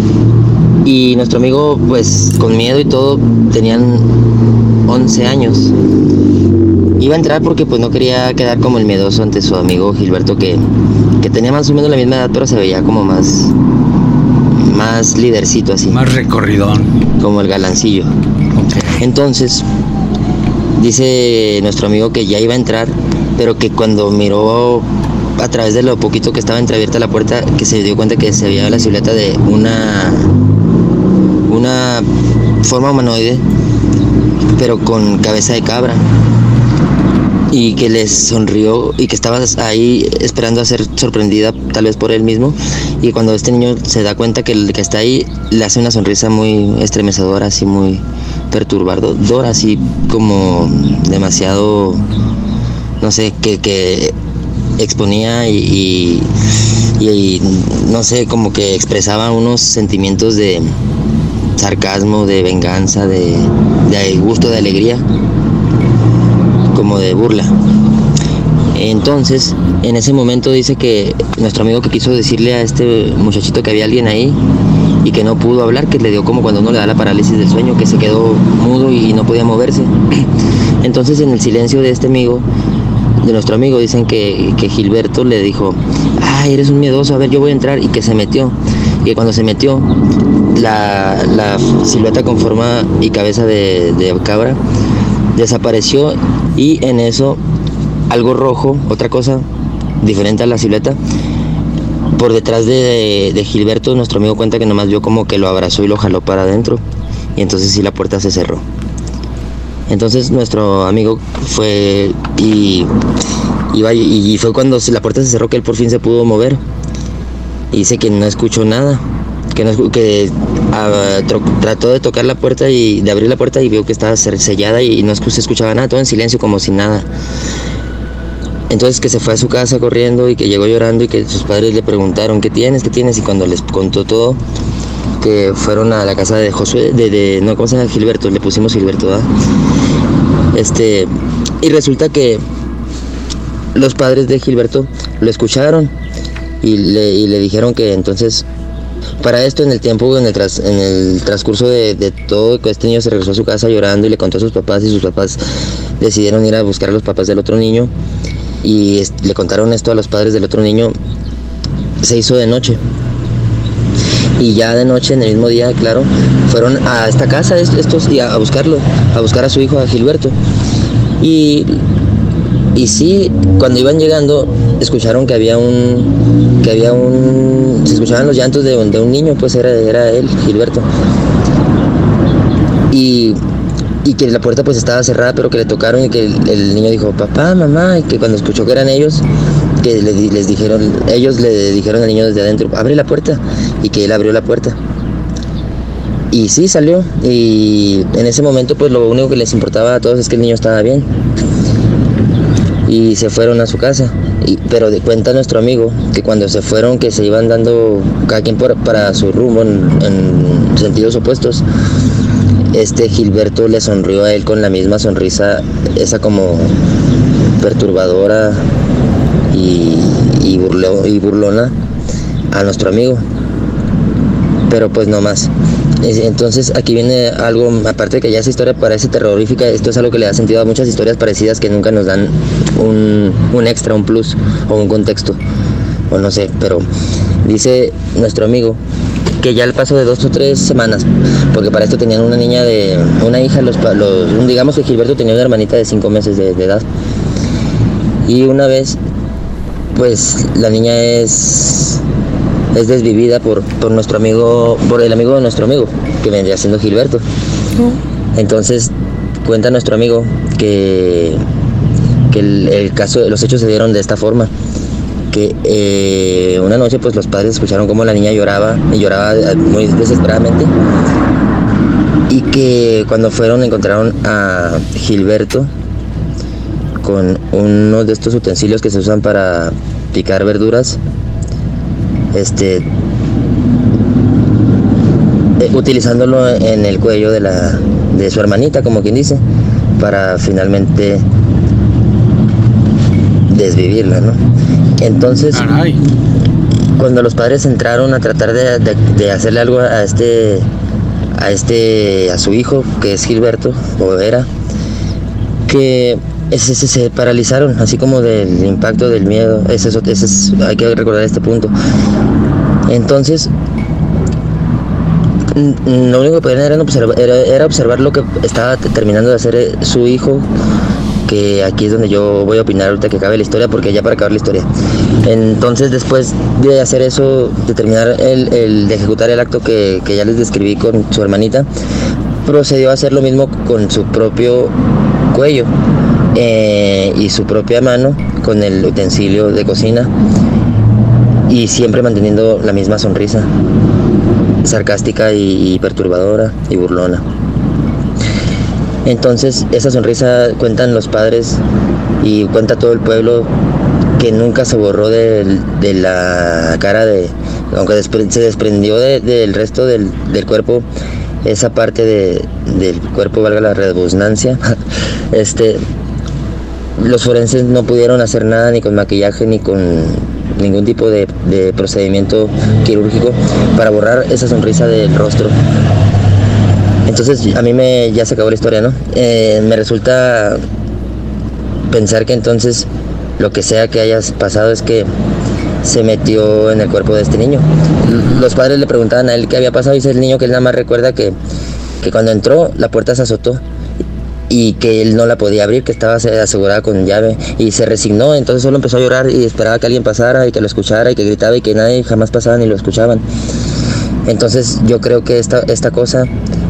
y nuestro amigo pues con miedo y todo, tenían once años. Iba a entrar porque pues no quería quedar como el miedoso ante su amigo Gilberto que, que tenía más o menos la misma edad, pero se veía como más, más lidercito así. Más recorridón. Como el galancillo. Okay. Entonces dice nuestro amigo que ya iba a entrar, pero que cuando miró a través de lo poquito que estaba entreabierta la puerta, que se dio cuenta que se veía la silueta de una una forma humanoide, pero con cabeza de cabra, y que les sonrió y que estaba ahí esperando a ser sorprendida tal vez por él mismo, y cuando este niño se da cuenta que el que está ahí le hace una sonrisa muy estremecedora, así muy perturbadora, así como demasiado, no sé, que, que exponía y, y, y no sé, como que expresaba unos sentimientos de sarcasmo, de venganza, de, de gusto, de alegría, como de burla. Entonces, en ese momento dice que nuestro amigo que quiso decirle a este muchachito que había alguien ahí y que no pudo hablar, que le dio como cuando uno le da la parálisis del sueño, que se quedó mudo y no podía moverse. Entonces, en el silencio de este amigo, de nuestro amigo, dicen que, que Gilberto le dijo, ay, eres un miedoso, a ver, yo voy a entrar, y que se metió. Y que cuando se metió, la, la silueta con forma y cabeza de, de cabra desapareció, y en eso algo rojo, otra cosa diferente a la silueta, por detrás de, de Gilberto. Nuestro amigo cuenta que nomás vio como que lo abrazó y lo jaló para adentro, y entonces sí la puerta se cerró. Entonces nuestro amigo fue y, iba, y, y fue cuando la puerta se cerró que él por fin se pudo mover. Y dice que no escuchó nada, que, no, que a, tro, trató de tocar la puerta y de abrir la puerta y vio que estaba sellada y no se escuchaba nada, todo en silencio como si nada. Entonces que se fue a su casa corriendo y que llegó llorando y que sus padres le preguntaron, ¿qué tienes? ¿Qué tienes? Y cuando les contó todo, que fueron a la casa de Josué, de, de no, ¿cómo se llama? Gilberto, le pusimos Gilberto, ¿verdad? Este, y resulta que los padres de Gilberto lo escucharon y le, y le dijeron que entonces, para esto en el tiempo, en el, tras, en el transcurso de, de todo, este niño se regresó a su casa llorando y le contó a sus papás, y sus papás decidieron ir a buscar a los papás del otro niño, y es, le contaron esto a los padres del otro niño. Se hizo de noche, y ya de noche, en el mismo día, claro, fueron a esta casa estos y a, a buscarlo, a buscar a su hijo, a Gilberto. Y, y sí, cuando iban llegando, escucharon que había un, que había un, se escuchaban los llantos de, de un niño, pues era, era él, Gilberto. Y, y que la puerta pues estaba cerrada, pero que le tocaron, y que el, el niño dijo, papá, mamá, y que cuando escuchó que eran ellos, que le, les dijeron, ellos le dijeron al niño desde adentro, abre la puerta, y que él abrió la puerta. Y sí, salió, y en ese momento pues lo único que les importaba a todos es que el niño estaba bien. Y se fueron a su casa, y, pero de cuenta nuestro amigo que cuando se fueron, que se iban dando cada quien por, para su rumbo en, en sentidos opuestos, este Gilberto le sonrió a él con la misma sonrisa, esa como perturbadora y, y, burló, y burlona a nuestro amigo, pero pues no más. Entonces aquí viene algo, aparte de que ya esa historia parece terrorífica, esto es algo que le da sentido a muchas historias parecidas que nunca nos dan un, un extra, un plus o un contexto, o no sé, pero dice nuestro amigo que ya al paso de dos o tres semanas, porque para esto tenían una niña de, una hija, los, los digamos que Gilberto tenía una hermanita de cinco meses de, de edad, y una vez pues la niña es... es desvivida por, por nuestro amigo, por el amigo de nuestro amigo, que vendría siendo Gilberto. Entonces cuenta nuestro amigo que, que el, el caso, los hechos se dieron de esta forma, que eh, una noche pues los padres escucharon cómo la niña lloraba, y lloraba muy desesperadamente, y que cuando fueron encontraron a Gilberto con uno de estos utensilios que se usan para picar verduras, este eh, utilizándolo en el cuello de la de su hermanita, como quien dice, para finalmente desvivirla, ¿no? Entonces, Caray. Cuando los padres entraron a tratar de, de, de hacerle algo a este a este a su hijo, que es Gilberto, o era, que Se, se, se paralizaron, así como del impacto del miedo. Ese es, ese es, hay que recordar este punto. Entonces, lo único que podían era observar, era, era observar lo que estaba terminando de hacer su hijo, que aquí es donde yo voy a opinar ahorita que acabe la historia, porque ya para acabar la historia. Entonces, después de hacer eso, de terminar el, el de ejecutar el acto que, que ya les describí con su hermanita, procedió a hacer lo mismo con su propio cuello. Eh, y su propia mano con el utensilio de cocina, y siempre manteniendo la misma sonrisa sarcástica y, y perturbadora y burlona. Entonces esa sonrisa, cuentan los padres y cuenta todo el pueblo, que nunca se borró de, de la cara de, aunque despre, se desprendió de, del resto del, del cuerpo, esa parte de, del cuerpo, valga la redundancia, este los forenses no pudieron hacer nada, ni con maquillaje, ni con ningún tipo de, de procedimiento quirúrgico para borrar esa sonrisa del rostro. Entonces a mí me ya se acabó la historia, ¿no? Eh, me resulta pensar que entonces lo que sea que haya pasado es que se metió en el cuerpo de este niño. Los padres le preguntaban a él qué había pasado, y dice el niño que él nada más recuerda que, que cuando entró la puerta se azotó y que él no la podía abrir, que estaba asegurada con llave, y se resignó. Entonces solo empezó a llorar y esperaba que alguien pasara y que lo escuchara y que gritaba, y que nadie jamás pasaba ni lo escuchaban. Entonces yo creo que esta, esta cosa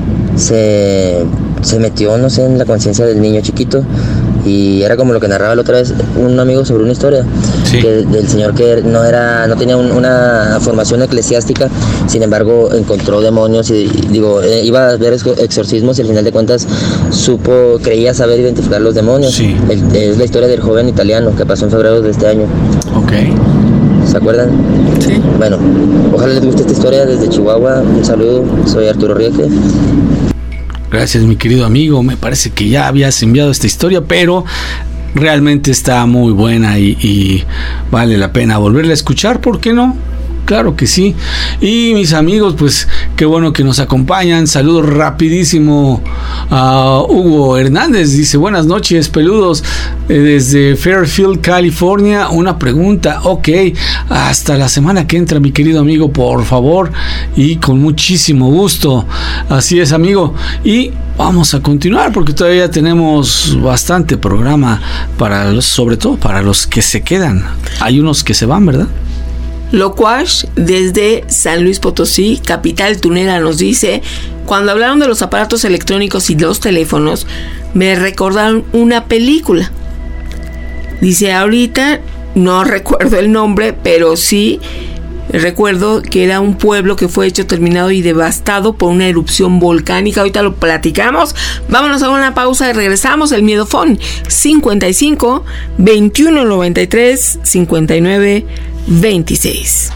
se, se metió, no sé, en la conciencia del niño chiquito, y era como lo que narraba la otra vez un amigo sobre una historia, sí, que, del señor que no era no tenía un, una formación eclesiástica, sin embargo encontró demonios y digo eh, iba a ver exorcismos, y al final de cuentas supo, creía saber identificar los demonios. Sí. El, es la historia del joven italiano que pasó en febrero de este año. Ok. ¿Se acuerdan? Sí. Bueno, ojalá les guste esta historia desde Chihuahua. Un saludo, soy Arturo Rieke. Gracias, mi querido amigo. Me parece que ya habías enviado esta historia, pero realmente está muy buena y, y vale la pena volverla a escuchar, ¿por qué no? Claro que sí. Y mis amigos, pues qué bueno que nos acompañan. Saludos rapidísimo a Hugo Hernández. Dice, buenas noches, peludos. Eh, desde Fairfield, California. Una pregunta. Ok, hasta la semana que entra, mi querido amigo, por favor. Y con muchísimo gusto. Así es, amigo. Y vamos a continuar porque todavía tenemos bastante programa para los, sobre todo para los que se quedan. Hay unos que se van, ¿verdad? Locuash, desde San Luis Potosí, capital tunera, nos dice: cuando hablaron de los aparatos electrónicos y los teléfonos, me recordaron una película. Dice, ahorita no recuerdo el nombre, pero sí recuerdo que era un pueblo que fue hecho, terminado y devastado por una erupción volcánica. Ahorita lo platicamos. Vámonos a una pausa y regresamos. El Miedofón cincuenta y cinco, veintiuno noventa y tres, cincuenta y nueve veintiséis.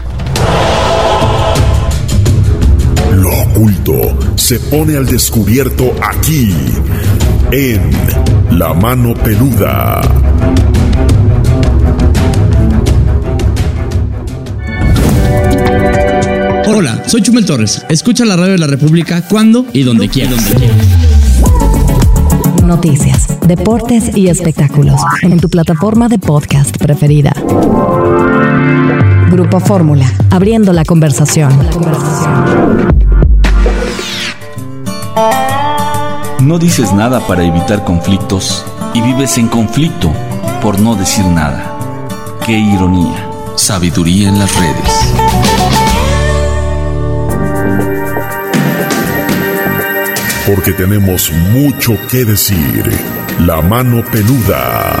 Lo oculto se pone al descubierto aquí, en La Mano Peluda. Hola, soy Chumel Torres. Escucha la radio de la República cuando y donde quieras. Noticias, deportes y espectáculos en tu plataforma de podcast preferida. Grupo Fórmula, abriendo la conversación. No dices nada para evitar conflictos y vives en conflicto por no decir nada. Qué ironía. Sabiduría en las redes. Porque tenemos mucho que decir. La Mano Peluda.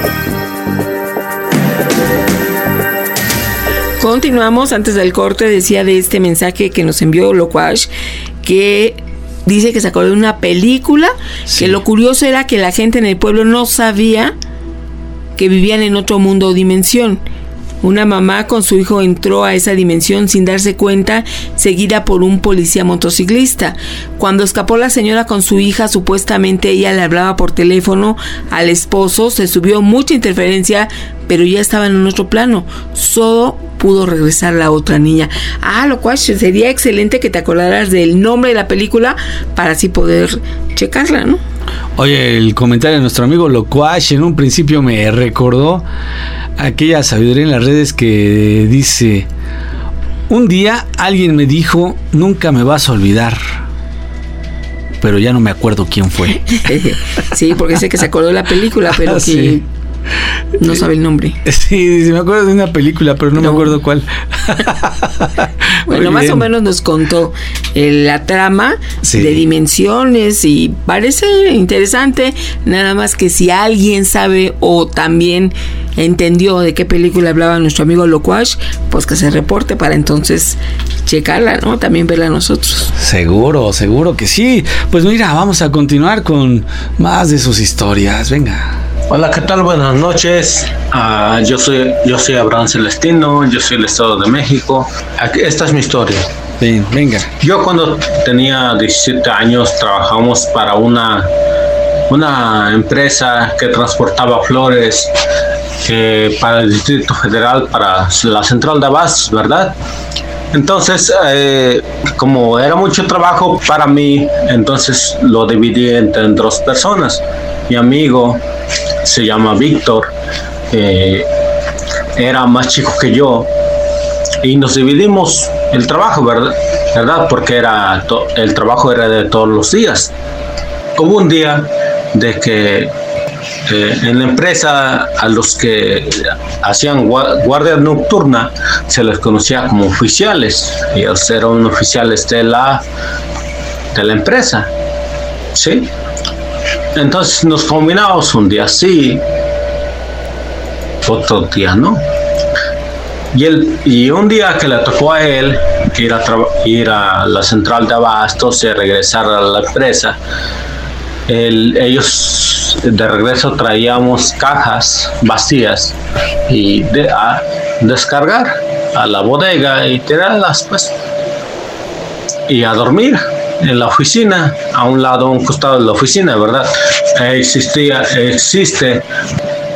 Continuamos. Antes del corte decía de este mensaje que nos envió Locuash, que dice que se acordó de una película, sí. Que lo curioso era que la gente en el pueblo no sabía que vivían en otro mundo o dimensión. Una mamá con su hijo entró a esa dimensión sin darse cuenta, seguida por un policía motociclista. Cuando escapó la señora con su hija, supuestamente ella le hablaba por teléfono al esposo, se subió mucha interferencia, pero ya estaba en un otro plano. Solo pudo regresar la otra niña. Ah, lo cual sería excelente que te acordaras del nombre de la película para así poder checarla, ¿no? Oye, el comentario de nuestro amigo Locuash en un principio me recordó aquella sabiduría en las redes que dice: un día alguien me dijo, nunca me vas a olvidar, pero ya no me acuerdo quién fue. Sí, porque sé que se acordó de la película, pero que sí. No sabe el nombre. Sí, sí, me acuerdo de una película, pero no, no. me acuerdo cuál. Bueno, más o menos nos contó eh, la trama, sí, de dimensiones, y parece interesante. Nada más que si alguien sabe o también entendió de qué película hablaba nuestro amigo Locuash, pues que se reporte para entonces checarla, ¿no? También verla nosotros. Seguro, seguro que sí. Pues mira, vamos a continuar con más de sus historias. Venga. Hola, ¿qué tal? Buenas noches. Uh, yo soy yo soy Abraham Celestino, yo soy del Estado de México. Aquí, esta es mi historia. Bien, venga. Yo cuando tenía diecisiete años trabajamos para una, una empresa que transportaba flores eh, para el Distrito Federal, para la central de abastos, ¿verdad? Entonces, eh, como era mucho trabajo para mí, entonces lo dividí entre dos personas. Mi amigo se llama Víctor, eh, era más chico que yo, y nos dividimos el trabajo, ¿verdad? ¿verdad? Porque era to- el trabajo era de todos los días. Hubo un día de que eh, en la empresa a los que hacían guardia nocturna se les conocía como oficiales. Ellos eran oficiales de la, de la empresa, ¿sí? Entonces nos combinamos un día sí, otro día no. Y, el, y un día que le tocó a él ir a, tra- ir a la central de abastos y regresar a la empresa, el, ellos de regreso traíamos cajas vacías y de, a descargar a la bodega y tirarlas, pues, y a dormir en la oficina, a un lado, a un costado de la oficina, ¿verdad? Existía, existe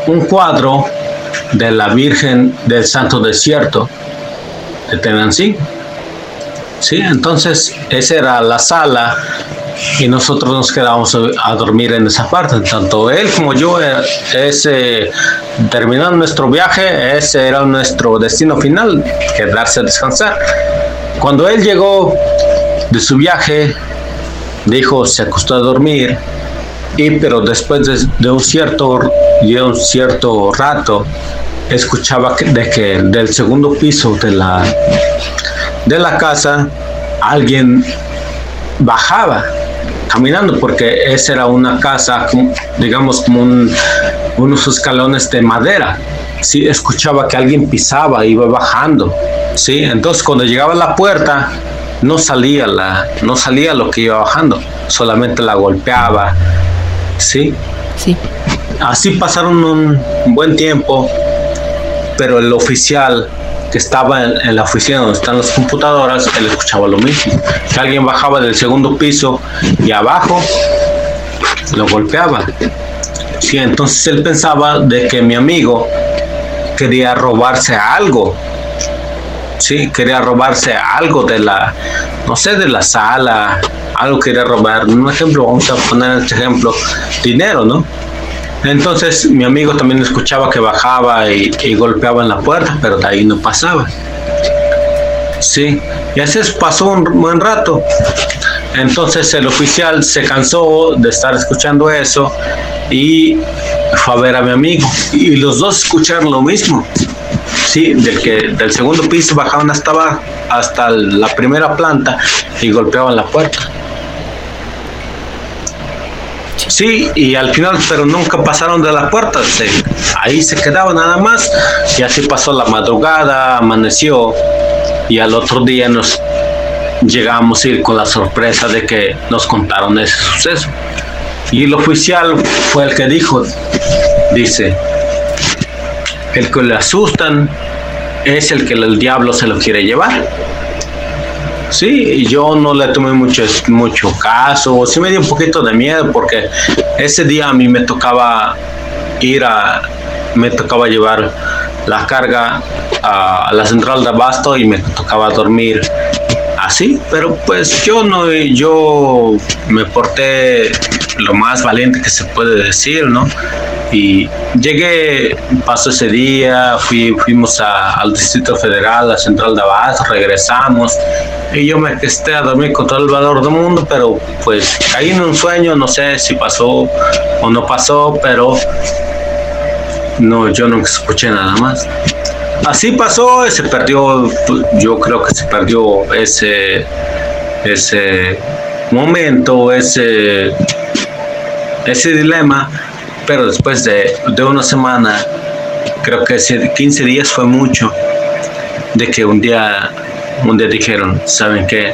un cuadro de la Virgen del Santo Desierto de Tenancingo. Sí, entonces esa era la sala y nosotros nos quedábamos a dormir en esa parte. Tanto él como yo, ese, terminando nuestro viaje, ese era nuestro destino final, quedarse a descansar. Cuando él llegó de su viaje, dijo, se acostó a dormir, y pero después de, de un cierto de un cierto rato escuchaba que, de que del segundo piso de la de la casa alguien bajaba caminando, porque esa era una casa, digamos, como un, unos escalones de madera. Sí, escuchaba que alguien pisaba, iba bajando. Sí, entonces cuando llegaba a la puerta no salía la, no salía lo que iba bajando, solamente la golpeaba. Sí. Sí. Así pasaron un buen tiempo, pero el oficial que estaba en, en la oficina donde están las computadoras, él escuchaba lo mismo, que alguien bajaba del segundo piso y abajo lo golpeaba. Sí, entonces él pensaba de que mi amigo quería robarse algo. Sí, quería robarse algo de la, no sé, de la sala, algo quería robar. Un ejemplo, vamos a poner este ejemplo, dinero, ¿no? Entonces mi amigo también escuchaba que bajaba y, y golpeaba en la puerta, pero de ahí no pasaba. Sí, y así pasó un buen rato. Entonces el oficial se cansó de estar escuchando eso y fue a ver a mi amigo, y los dos escucharon lo mismo. Sí, del que del segundo piso bajaban hasta abajo, hasta la primera planta, y golpeaban la puerta. Sí, y al final, pero nunca pasaron de la puerta, se, ahí se quedaban nada más, y así pasó la madrugada, amaneció, y al otro día nos llegamos a ir con la sorpresa de que nos contaron ese suceso. Y el oficial fue el que dijo, dice, el que le asustan es el que el diablo se lo quiere llevar. Sí, y yo no le tomé mucho, mucho caso, sí me dio un poquito de miedo, porque ese día a mí me tocaba ir a, me tocaba llevar la carga a, a la central de abasto y me tocaba dormir así, pero pues yo no, yo me porté lo más valiente que se puede decir, ¿no? Y llegué, pasó ese día, fui, fuimos a, al Distrito Federal, a la Central de Abasto, regresamos, y yo me quedé a dormir con todo el valor del mundo, pero pues caí en un sueño, no sé si pasó o no pasó, pero no, yo no escuché nada más. Así pasó, se perdió, yo creo que se perdió ese, ese momento, ese, ese dilema. Pero después de, de una semana, creo que quince días fue mucho, de que un día, un día dijeron, ¿saben qué?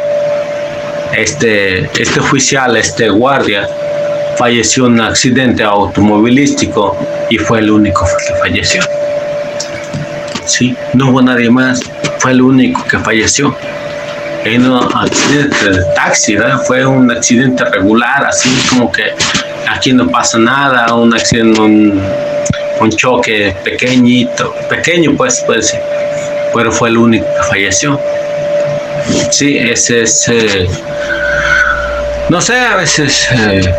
Este, este oficial, este guardia, falleció en un accidente automovilístico y fue el único que falleció. Sí, no hubo nadie más, fue el único que falleció. En un accidente de taxi, ¿verdad? Fue un accidente regular, así como que aquí no pasa nada, un accidente, un, un choque pequeñito, pequeño pues, pues, pero fue el único que falleció. Sí, ese es, eh, no sé, a veces eh,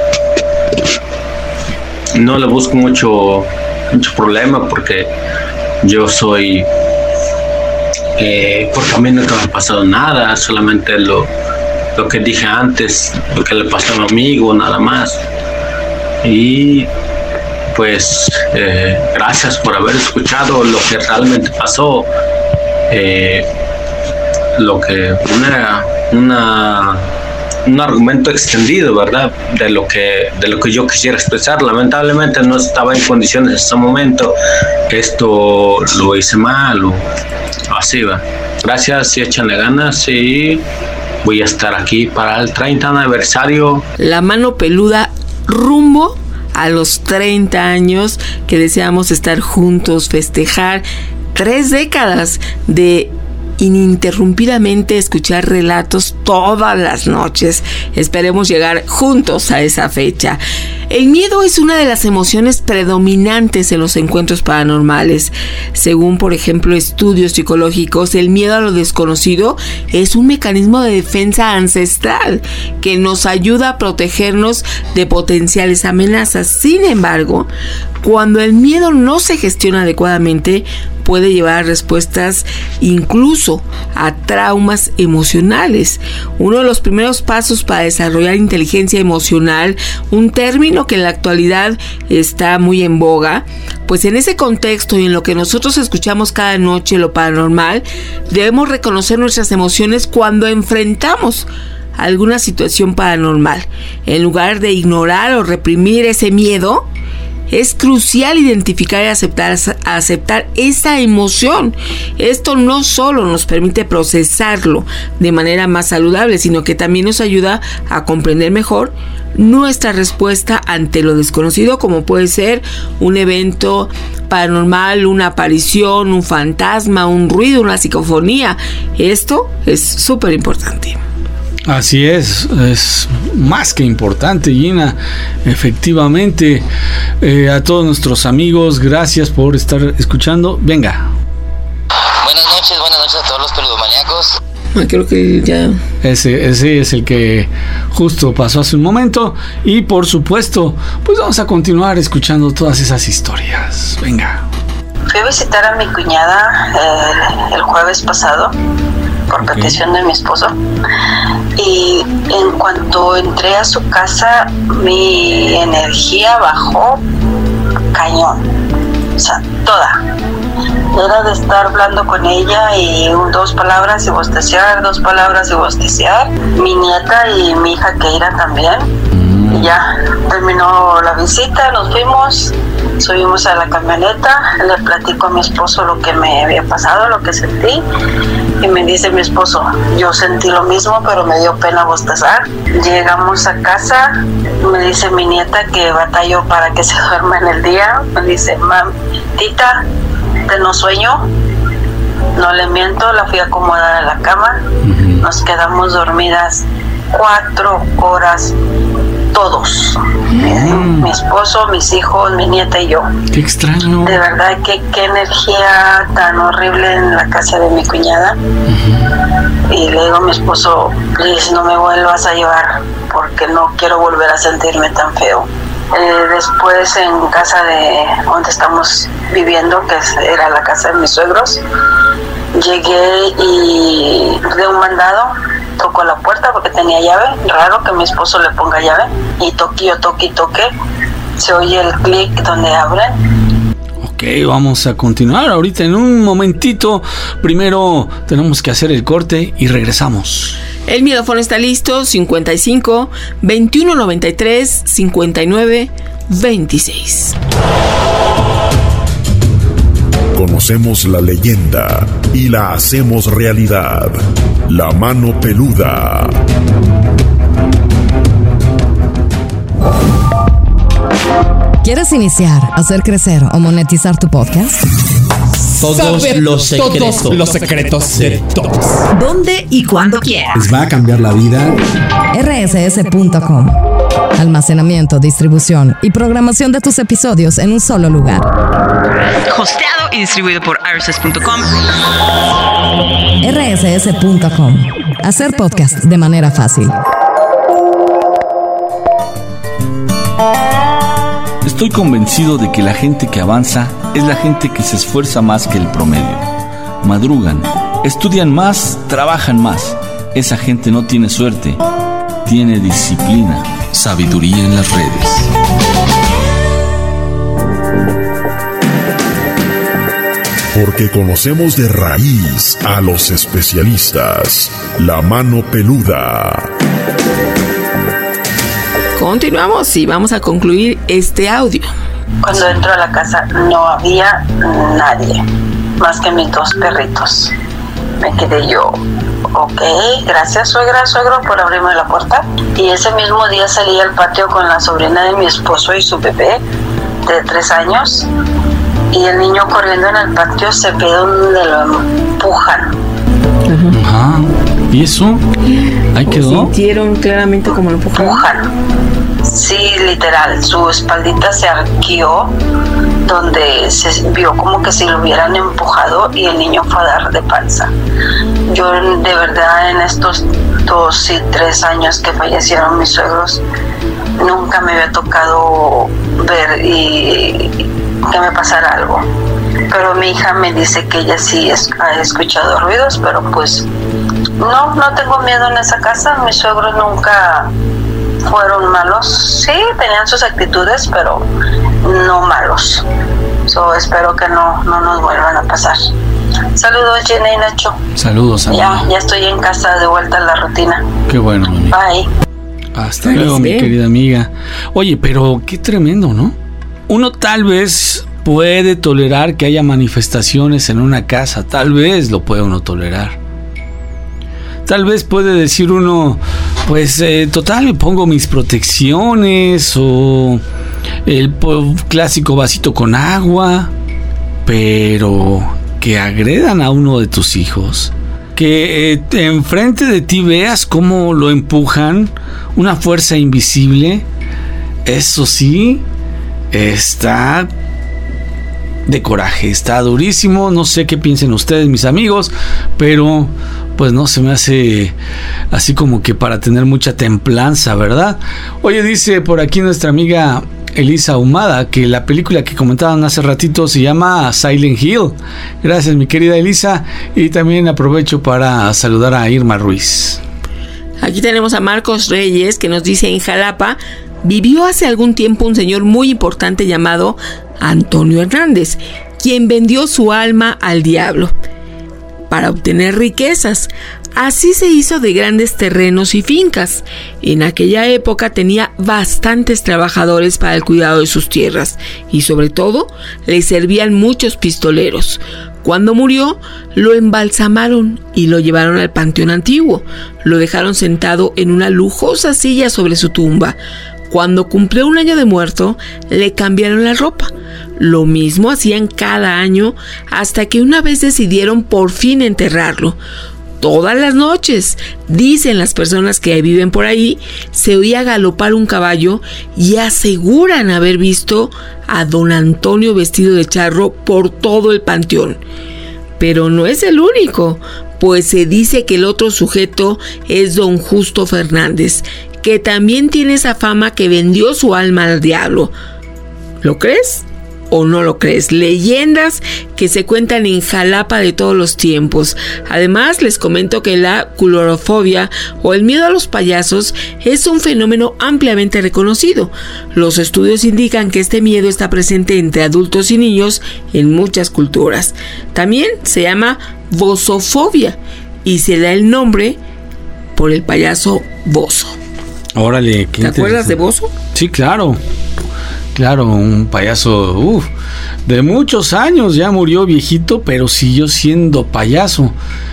no le busco mucho, mucho problema, porque yo soy, eh, porque a mí nunca me ha pasado nada, solamente lo, lo que dije antes, lo que le pasó a mi amigo, nada más. Y pues eh, gracias por haber escuchado lo que realmente pasó, eh, lo que una, una un argumento extendido, ¿verdad? De lo que de lo que yo quisiera expresar. Lamentablemente no estaba en condiciones en ese momento. Esto lo hice mal o así va. Gracias y échanle ganas, y voy a estar aquí para el treinta aniversario. La Mano Peluda rumbo a los treinta años, que deseamos estar juntos, festejar tres décadas de ininterrumpidamente escuchar relatos todas las noches. Esperemos llegar juntos a esa fecha. El miedo es una de las emociones predominantes en los encuentros paranormales. Según, por ejemplo, estudios psicológicos, el miedo a lo desconocido es un mecanismo de defensa ancestral que nos ayuda a protegernos de potenciales amenazas. Sin embargo, cuando el miedo no se gestiona adecuadamente, puede llevar a respuestas incluso a traumas emocionales. Uno de los primeros pasos para desarrollar inteligencia emocional, un término que en la actualidad está muy en boga, pues en ese contexto y en lo que nosotros escuchamos cada noche, lo paranormal, debemos reconocer nuestras emociones cuando enfrentamos alguna situación paranormal. En lugar de ignorar o reprimir ese miedo, es crucial identificar y aceptar, aceptar esa emoción. Esto no solo nos permite procesarlo de manera más saludable, sino que también nos ayuda a comprender mejor nuestra respuesta ante lo desconocido, como puede ser un evento paranormal, una aparición, un fantasma, un ruido, una psicofonía. Esto es súper importante. Así es, es más que importante, Gina. Efectivamente, eh, a todos nuestros amigos, gracias por estar escuchando. Venga. Buenas noches, buenas noches a todos los peludomaníacos. Creo que ya... Ese, ese es el que justo pasó hace un momento. Y por supuesto, pues vamos a continuar escuchando todas esas historias. Venga. Fui a visitar a mi cuñada eh, el jueves pasado por okay. petición de mi esposo, y en cuanto entré a su casa mi energía bajó cañón, o sea, toda. Era de estar hablando con ella y un, dos palabras y bostecear, dos palabras y bostecear. Mi nieta y mi hija Keira también. Y ya terminó la visita, nos fuimos, subimos a la camioneta, le platico a mi esposo lo que me había pasado, lo que sentí, y me dice mi esposo, yo sentí lo mismo, pero me dio pena bostezar. Llegamos a casa, me dice mi nieta que batalló para que se duerma en el día, me dice, mam, tita, te no sueño, no le miento, la fui a acomodar en la cama, nos quedamos dormidas cuatro horas todos, mm. mi esposo, mis hijos, mi nieta y yo. Qué extraño. De verdad que qué energía tan horrible en la casa de mi cuñada. Uh-huh. Y le digo a mi esposo, please, no me vuelvas a llevar porque no quiero volver a sentirme tan feo. Eh, después en casa de donde estamos viviendo, que era la casa de mis suegros, llegué y de un mandado tocó la puerta porque tenía llave, raro que mi esposo le ponga llave, y toqué, yo toqué, toqué, se oye el clic donde abren. Ok, vamos a continuar ahorita en un momentito. Primero tenemos que hacer el corte y regresamos. El miedofono está listo, cincuenta y cinco, veintiuno noventa y tres, cincuenta y nueve, veintiséis. Conocemos la leyenda y la hacemos realidad. La mano peluda. ¿Quieres iniciar, hacer crecer o monetizar tu podcast? Todos Saber los secretos. Todos los secretos de todos. ¿Dónde y cuándo quieras? ¿Les va a cambiar la vida? R S S punto com. Almacenamiento, distribución y programación de tus episodios en un solo lugar. Hosteado y distribuido por R S S punto com. R S S punto com. Hacer podcast de manera fácil. Estoy convencido de que la gente que avanza es la gente que se esfuerza más que el promedio. Madrugan, estudian más, trabajan más. Esa gente no tiene suerte, tiene disciplina, sabiduría en las redes. Porque conocemos de raíz a los especialistas. La mano peluda. Continuamos y vamos a concluir este audio. Cuando entro a la casa no había nadie, más que mis dos perritos. Me quedé yo, ok, gracias suegra, suegro por abrirme la puerta. Y ese mismo día salí al patio con la sobrina de mi esposo y su bebé de tres años. Y el niño corriendo en el patio se ve donde lo empujan. Ajá. ¿Y eso? Ahí quedó. Sintieron claramente como lo empujaron. Sí, literal, su espaldita se arqueó, donde se vio como que si lo hubieran empujado y el niño fue a dar de panza. Yo de verdad en estos dos y tres años que fallecieron mis suegros, nunca me había tocado ver y que me pasara algo. Pero mi hija me dice que ella sí es, ha escuchado ruidos, pero pues no, no tengo miedo en esa casa. Mis suegros nunca fueron malos. Sí, tenían sus actitudes, pero no malos. So, espero que no, no nos vuelvan a pasar. Saludos, Jenny y Nacho. Saludos, amiga. Ya, ya estoy en casa, de vuelta a la rutina. Qué bueno, amiga. Bye. Hasta luego, mi querida amiga. Oye, pero qué tremendo, ¿no? Uno tal vez puede tolerar que haya manifestaciones en una casa. Tal vez lo puede uno tolerar. Tal vez puede decir uno, pues, eh, total, me pongo mis protecciones o el clásico vasito con agua. Pero que agredan a uno de tus hijos, que eh, enfrente de ti veas cómo lo empujan, una fuerza invisible, eso sí, está de coraje, está durísimo. No sé qué piensen ustedes, mis amigos, pero pues no se me hace así como que para tener mucha templanza, ¿verdad? Oye, dice por aquí nuestra amiga Elisa Humada que la película que comentaban hace ratito se llama Silent Hill. Gracias, mi querida Elisa, y también aprovecho para saludar a Irma Ruiz. Aquí tenemos a Marcos Reyes, que nos dice: en Jalapa vivió hace algún tiempo un señor muy importante llamado Antonio Hernández, quien vendió su alma al diablo para obtener riquezas. Así se hizo de grandes terrenos y fincas. En aquella época tenía bastantes trabajadores para el cuidado de sus tierras y sobre todo le servían muchos pistoleros. Cuando murió, lo embalsamaron y lo llevaron al panteón antiguo. Lo dejaron sentado en una lujosa silla sobre su tumba. Cuando cumplió un año de muerto, le cambiaron la ropa. Lo mismo hacían cada año hasta que una vez decidieron por fin enterrarlo. Todas las noches, dicen las personas que viven por ahí, se oía galopar un caballo y aseguran haber visto a don Antonio vestido de charro por todo el panteón. Pero no es el único, pues se dice que el otro sujeto es don Justo Fernández, que también tiene esa fama que vendió su alma al diablo. ¿Lo crees o no lo crees? Leyendas que se cuentan en Jalapa de todos los tiempos. Además, les comento que la culorofobia o el miedo a los payasos es un fenómeno ampliamente reconocido. Los estudios indican que este miedo está presente entre adultos y niños en muchas culturas. También se llama bosofobia y se da el nombre por el payaso Bozo. Órale, ¿qué ¿te acuerdas de Bozo? Sí, claro. Claro, un payaso uf, de muchos años, ya murió viejito, pero siguió siendo payaso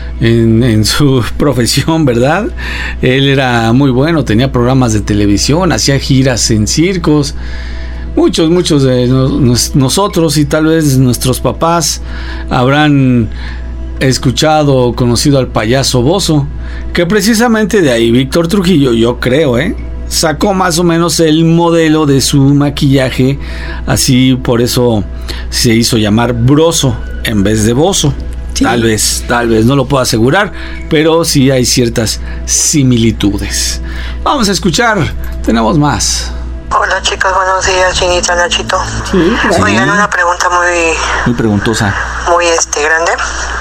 en, en su profesión, ¿verdad? Él era muy bueno, tenía programas de televisión, hacía giras en circos. Muchos, muchos de nos, nosotros y tal vez nuestros papás habrán escuchado o conocido al payaso Bozo, que precisamente de ahí Víctor Trujillo, yo creo, ¿eh? sacó más o menos el modelo de su maquillaje, así por eso se hizo llamar Broso en vez de Bozo. Sí. Tal vez, tal vez, no lo puedo asegurar, pero sí hay ciertas similitudes. Vamos a escuchar, tenemos más. Hola chicos, buenos días, Chinita, Nachito. Sí, Oigan, una pregunta muy... Muy preguntosa. Muy este, grande.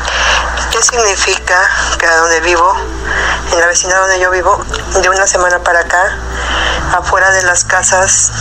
¿Qué significa que a donde vivo, en la vecindad donde yo vivo, de una semana para acá, afuera de las casas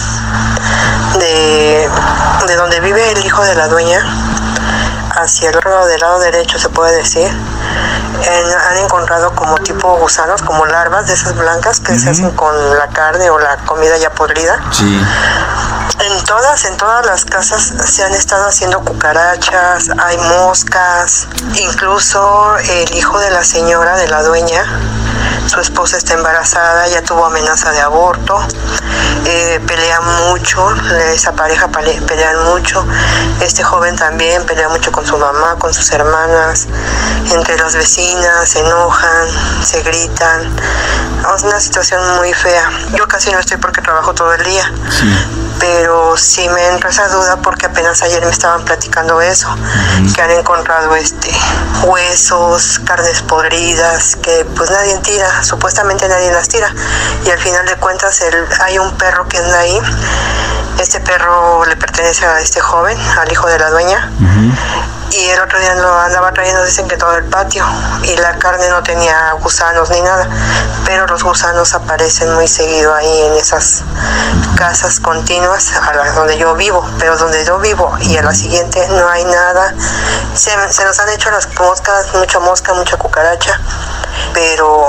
de, de donde vive el hijo de la dueña, hacia el otro lado del lado derecho se puede decir, en, han encontrado como tipo gusanos, como larvas de esas blancas que uh-huh. se hacen con la carne o la comida ya podrida? Sí. En todas, en todas las casas se han estado haciendo cucarachas, hay moscas, incluso el hijo de la señora, de la dueña, su esposa está embarazada, ya tuvo amenaza de aborto, eh, pelean mucho, esa pareja pelean mucho, este joven también pelea mucho con su mamá, con sus hermanas, entre los vecinos. orinan, se enojan, se gritan. Es una situación muy fea. Yo casi no estoy porque trabajo todo el día. Sí. Pero sí me entra esa duda porque apenas ayer me estaban platicando eso, uh-huh. que han encontrado este huesos, carnes podridas, que pues nadie tira, supuestamente nadie las tira, y al final de cuentas el, hay un perro que anda ahí. Este perro le pertenece a este joven, al hijo de la dueña, uh-huh. y el otro día lo andaba trayendo, dicen que todo el patio, y la carne no tenía gusanos ni nada, pero los gusanos aparecen muy seguido ahí en esas casas continuas a la donde yo vivo, pero donde yo vivo y a la siguiente no hay nada. Se, se nos han hecho las moscas, mucha mosca, mucha cucaracha, pero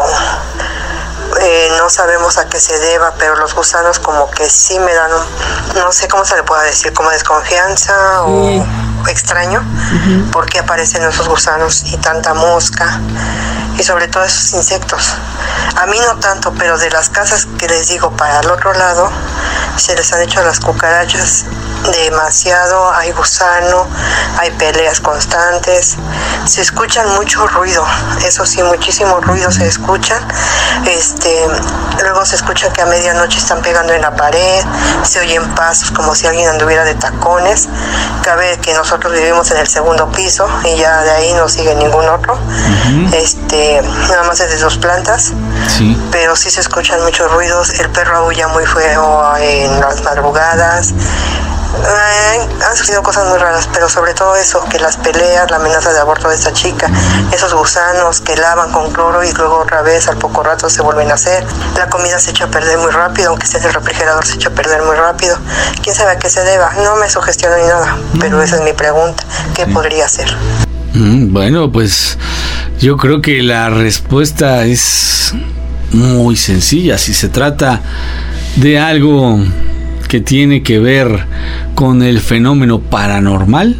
Eh, no sabemos a qué se deba, pero los gusanos como que sí me dan, un, no sé cómo se le pueda decir, como desconfianza o extraño, uh-huh. porque aparecen esos gusanos y tanta mosca y sobre todo esos insectos. A mí no tanto, pero de las casas que les digo para el otro lado se les han hecho las cucarachas demasiado, hay gusano, hay peleas constantes, se escuchan mucho ruido, eso sí, muchísimo ruido se escuchan, este, luego se escucha que a medianoche están pegando en la pared, se oyen pasos como si alguien anduviera de tacones. Cabe que nosotros vivimos en el segundo piso y ya de ahí no sigue ningún otro, uh-huh. este, nada más es de dos plantas, sí. pero sí se escuchan muchos ruidos, el perro aúlla muy feo en las madrugadas. Eh, han sucedido cosas muy raras, pero sobre todo eso, que las peleas, la amenaza de aborto de esta chica, esos gusanos que lavan con cloro y luego otra vez al poco rato se vuelven a hacer, la comida se echa a perder muy rápido, aunque esté en el refrigerador se echa a perder muy rápido. ¿Quién sabe a qué se deba? No me sugestiono ni nada, pero esa es mi pregunta, ¿qué sí. podría ser? Mm, bueno, pues yo creo que la respuesta es muy sencilla. Si se trata de algo que tiene que ver con el fenómeno paranormal,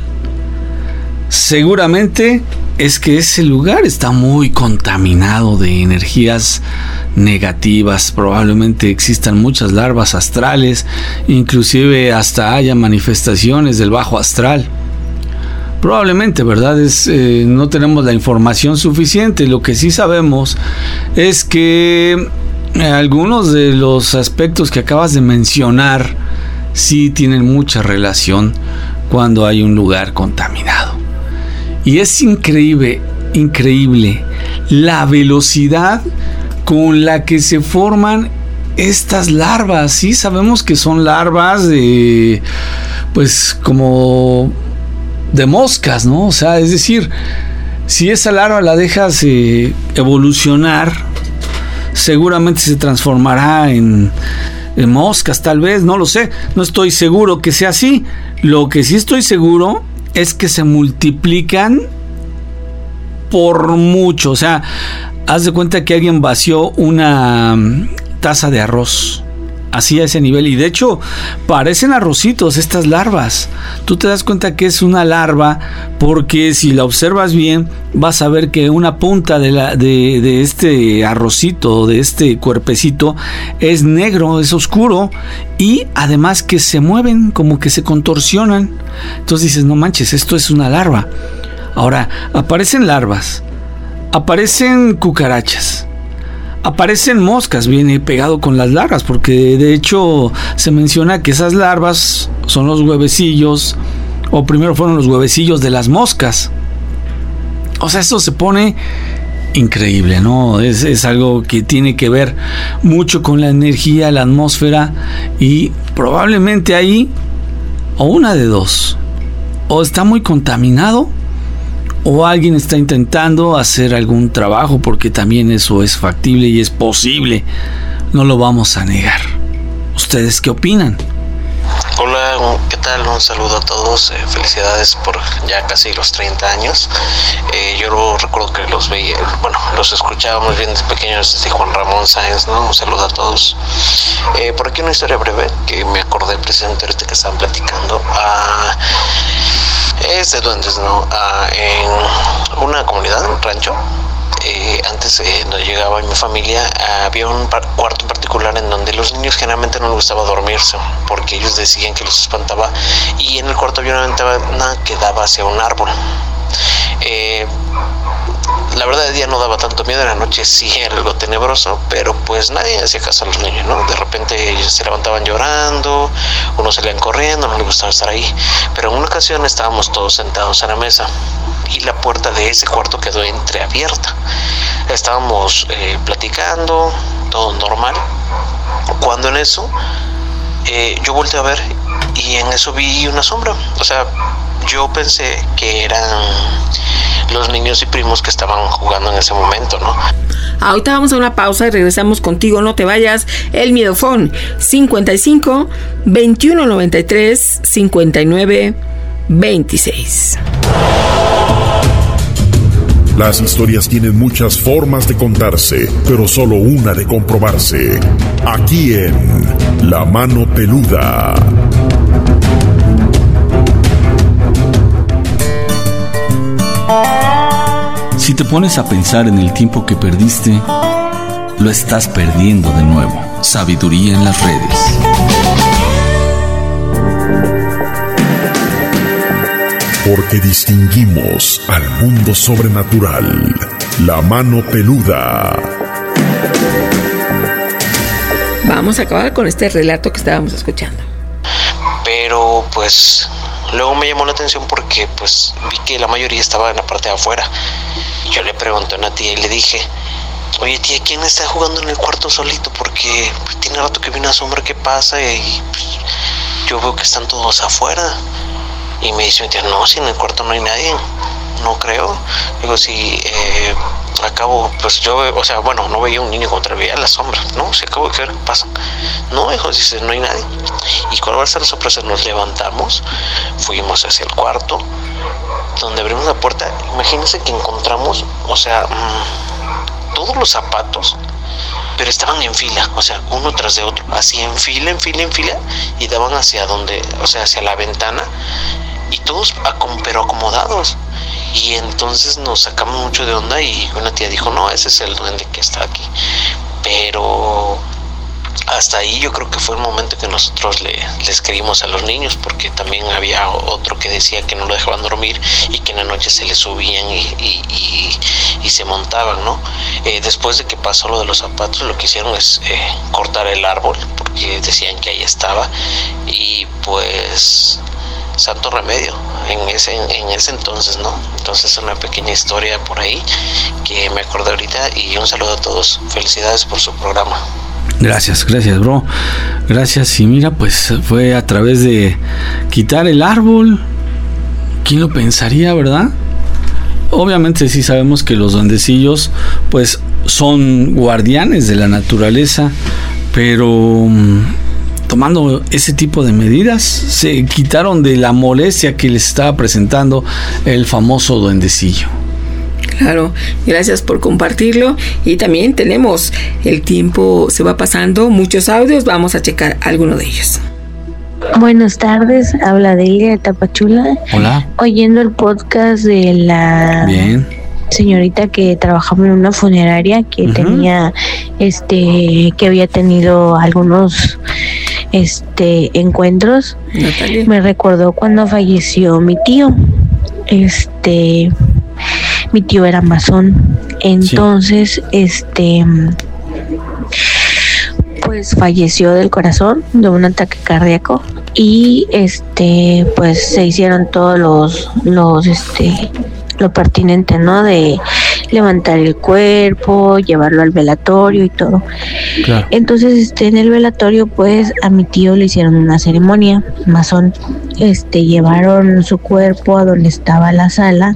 seguramente es que ese lugar está muy contaminado de energías negativas, probablemente existan muchas larvas astrales, inclusive hasta haya manifestaciones del bajo astral. Probablemente, ¿verdad? Es, eh, no tenemos la información suficiente. Lo que sí sabemos es que algunos de los aspectos que acabas de mencionar sí tienen mucha relación cuando hay un lugar contaminado. Y es increíble, increíble la velocidad con la que se forman estas larvas. Sí, sabemos que son larvas de, pues, como de moscas, ¿no? O sea, es decir, si esa larva la dejas eh, evolucionar, seguramente se transformará en, en moscas, tal vez, no lo sé, no estoy seguro que sea así. Lo que sí estoy seguro es que se multiplican por mucho. O sea, haz de cuenta que alguien vació una taza de arroz, así a ese nivel, y de hecho parecen arrocitos estas larvas. Tú te das cuenta que es una larva porque si la observas bien vas a ver que una punta de, la, de, de este arrocito, de este cuerpecito, es negro, es oscuro, y además que se mueven, como que se contorsionan. Entonces dices, no manches, esto es una larva. Ahora, aparecen larvas, aparecen cucarachas, aparecen moscas, viene pegado con las larvas, porque de hecho se menciona que esas larvas son los huevecillos, o primero fueron los huevecillos de las moscas. O sea, eso se pone increíble, ¿no? Es, es algo que tiene que ver mucho con la energía, la atmósfera, y probablemente ahí, o una de dos, o está muy contaminado, o alguien está intentando hacer algún trabajo, porque también eso es factible y es posible, no lo vamos a negar. ¿Ustedes qué opinan? Hola, ¿qué tal? Un saludo a todos, eh, felicidades por ya casi los treinta años. Eh, yo recuerdo que los veía, bueno, los escuchábamos bien desde pequeños, desde Juan Ramón Sáenz, ¿no? Un saludo a todos. Eh, por aquí una historia breve que me acordé precisamente ahorita que estaban platicando. Ah, es de duendes, ¿no? Ah, en una comunidad, un rancho, eh, antes eh, no llegaba en mi familia, ah, había un par- cuarto en particular en donde los niños generalmente no les gustaba dormirse porque ellos decían que los espantaba, y en el cuarto había una ventana que daba hacia un árbol. Eh, la verdad el día no daba tanto miedo, en la noche sí era algo tenebroso, pero pues nadie hacía caso a los niños, ¿no? De repente ellos se levantaban llorando, unos salían corriendo, no les gustaba estar ahí, pero en una ocasión estábamos todos sentados en la mesa y la puerta de ese cuarto quedó entreabierta. Estábamos eh, platicando, todo normal, cuando en eso eh, yo volteé a ver y en eso vi una sombra. O sea, yo pensé que eran los niños y primos que estaban jugando en ese momento, ¿no? Ahorita vamos a una pausa y regresamos contigo, no te vayas. El Miedofón cincuenta y cinco, veintiuno noventa y tres, cincuenta y nueve, veintiséis. Las historias tienen muchas formas de contarse, pero solo una de comprobarse. Aquí en La Mano Peluda. Si te pones a pensar en el tiempo que perdiste, lo estás perdiendo de nuevo. Sabiduría en las redes. Porque distinguimos al mundo sobrenatural. La Mano Peluda. Vamos a acabar con este relato que estábamos escuchando. Pero pues luego me llamó la atención porque pues vi que la mayoría estaba en la parte de afuera. Yo le pregunté a una tía y le dije: oye tía, ¿quién está jugando en el cuarto solito? Porque pues, tiene rato que vi una sombra que pasa y pues, yo veo que están todos afuera. Y me dice mi tía: no, si en el cuarto no hay nadie, no creo. Digo, si eh, acabo, pues yo, o sea, bueno, no veía un niño contra, veía la sombra, ¿no? Si acabo de ver qué pasa. No, hijo, dice, no hay nadie. Y cuando va a ser la sorpresa, nos levantamos, fuimos hacia el cuarto, donde abrimos la puerta. Imagínense que encontramos, o sea, mmm, todos los zapatos, pero estaban en fila, o sea, uno tras de otro, así en fila, en fila, en fila, y daban hacia donde, o sea, hacia la ventana, y todos acom- pero acomodados. Y entonces nos sacamos mucho de onda y una tía dijo: no, ese es el duende que está aquí. Pero hasta ahí yo creo que fue el momento que nosotros le, les creímos a los niños, porque también había otro que decía que no lo dejaban dormir y que en la noche se le subían y, y, y, y se montaban, ¿no? Eh, después de que pasó lo de los zapatos, lo que hicieron es eh, cortar el árbol, porque decían que ahí estaba, y pues santo remedio en ese, en ese entonces, ¿no? Entonces una pequeña historia por ahí que me acordé ahorita, y un saludo a todos. Felicidades por su programa. Gracias, gracias, bro. Gracias. Y mira, pues fue a través de quitar el árbol. ¿Quién lo pensaría, verdad? Obviamente sí sabemos que los duendecillos pues son guardianes de la naturaleza, pero tomando ese tipo de medidas se quitaron de la molestia que les estaba presentando el famoso duendecillo. Claro, gracias por compartirlo. Y también tenemos, el tiempo se va pasando, muchos audios, vamos a checar alguno de ellos. Buenas tardes, habla Delia de Tapachula. Hola. Oyendo el podcast de la Bien. señorita que trabajaba en una funeraria que uh-huh. tenía, este, que había tenido algunos este encuentros. Natalia. Me recordó cuando falleció mi tío. Este Mi tío era masón, entonces, sí. este, pues falleció del corazón de un ataque cardíaco y, este, pues se hicieron todos los, los, este, lo pertinente, ¿no? De levantar el cuerpo, llevarlo al velatorio y todo. Claro. Entonces, este, en el velatorio, pues a mi tío le hicieron una ceremonia masón. Este, llevaron su cuerpo a donde estaba la sala,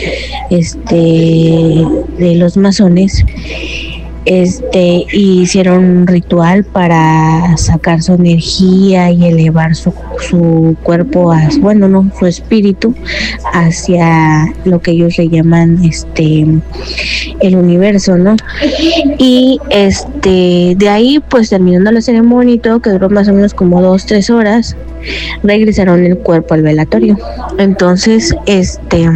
este, de los masones, este, y hicieron un ritual para sacar su energía y elevar su, su cuerpo, a, bueno, no, su espíritu hacia lo que ellos le llaman, este, el universo, ¿no? Y este, de ahí, pues terminando la ceremonia y todo, que duró más o menos como dos, tres horas, regresaron el cuerpo al velatorio. Entonces, este,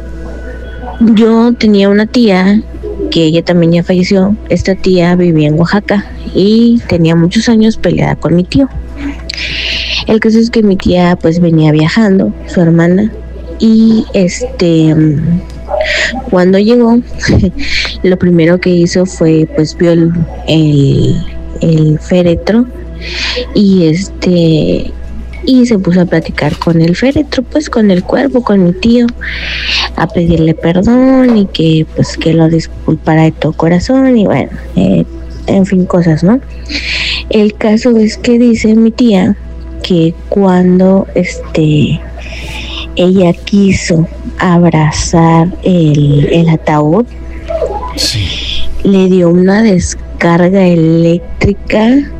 yo tenía una tía que ella también ya falleció. Esta tía vivía en Oaxaca y tenía muchos años peleada con mi tío. El caso es que mi tía pues venía viajando, su hermana, y este Cuando llegó, lo primero que hizo fue, pues vio el, el, el féretro y este y se puso a platicar con el féretro, pues con el cuerpo, con mi tío, a pedirle perdón y que pues que lo disculpara de todo corazón y bueno, eh, en fin, cosas, ¿no? El caso es que dice mi tía que cuando este ella quiso abrazar el, el ataúd, sí, le dio una descarga eléctrica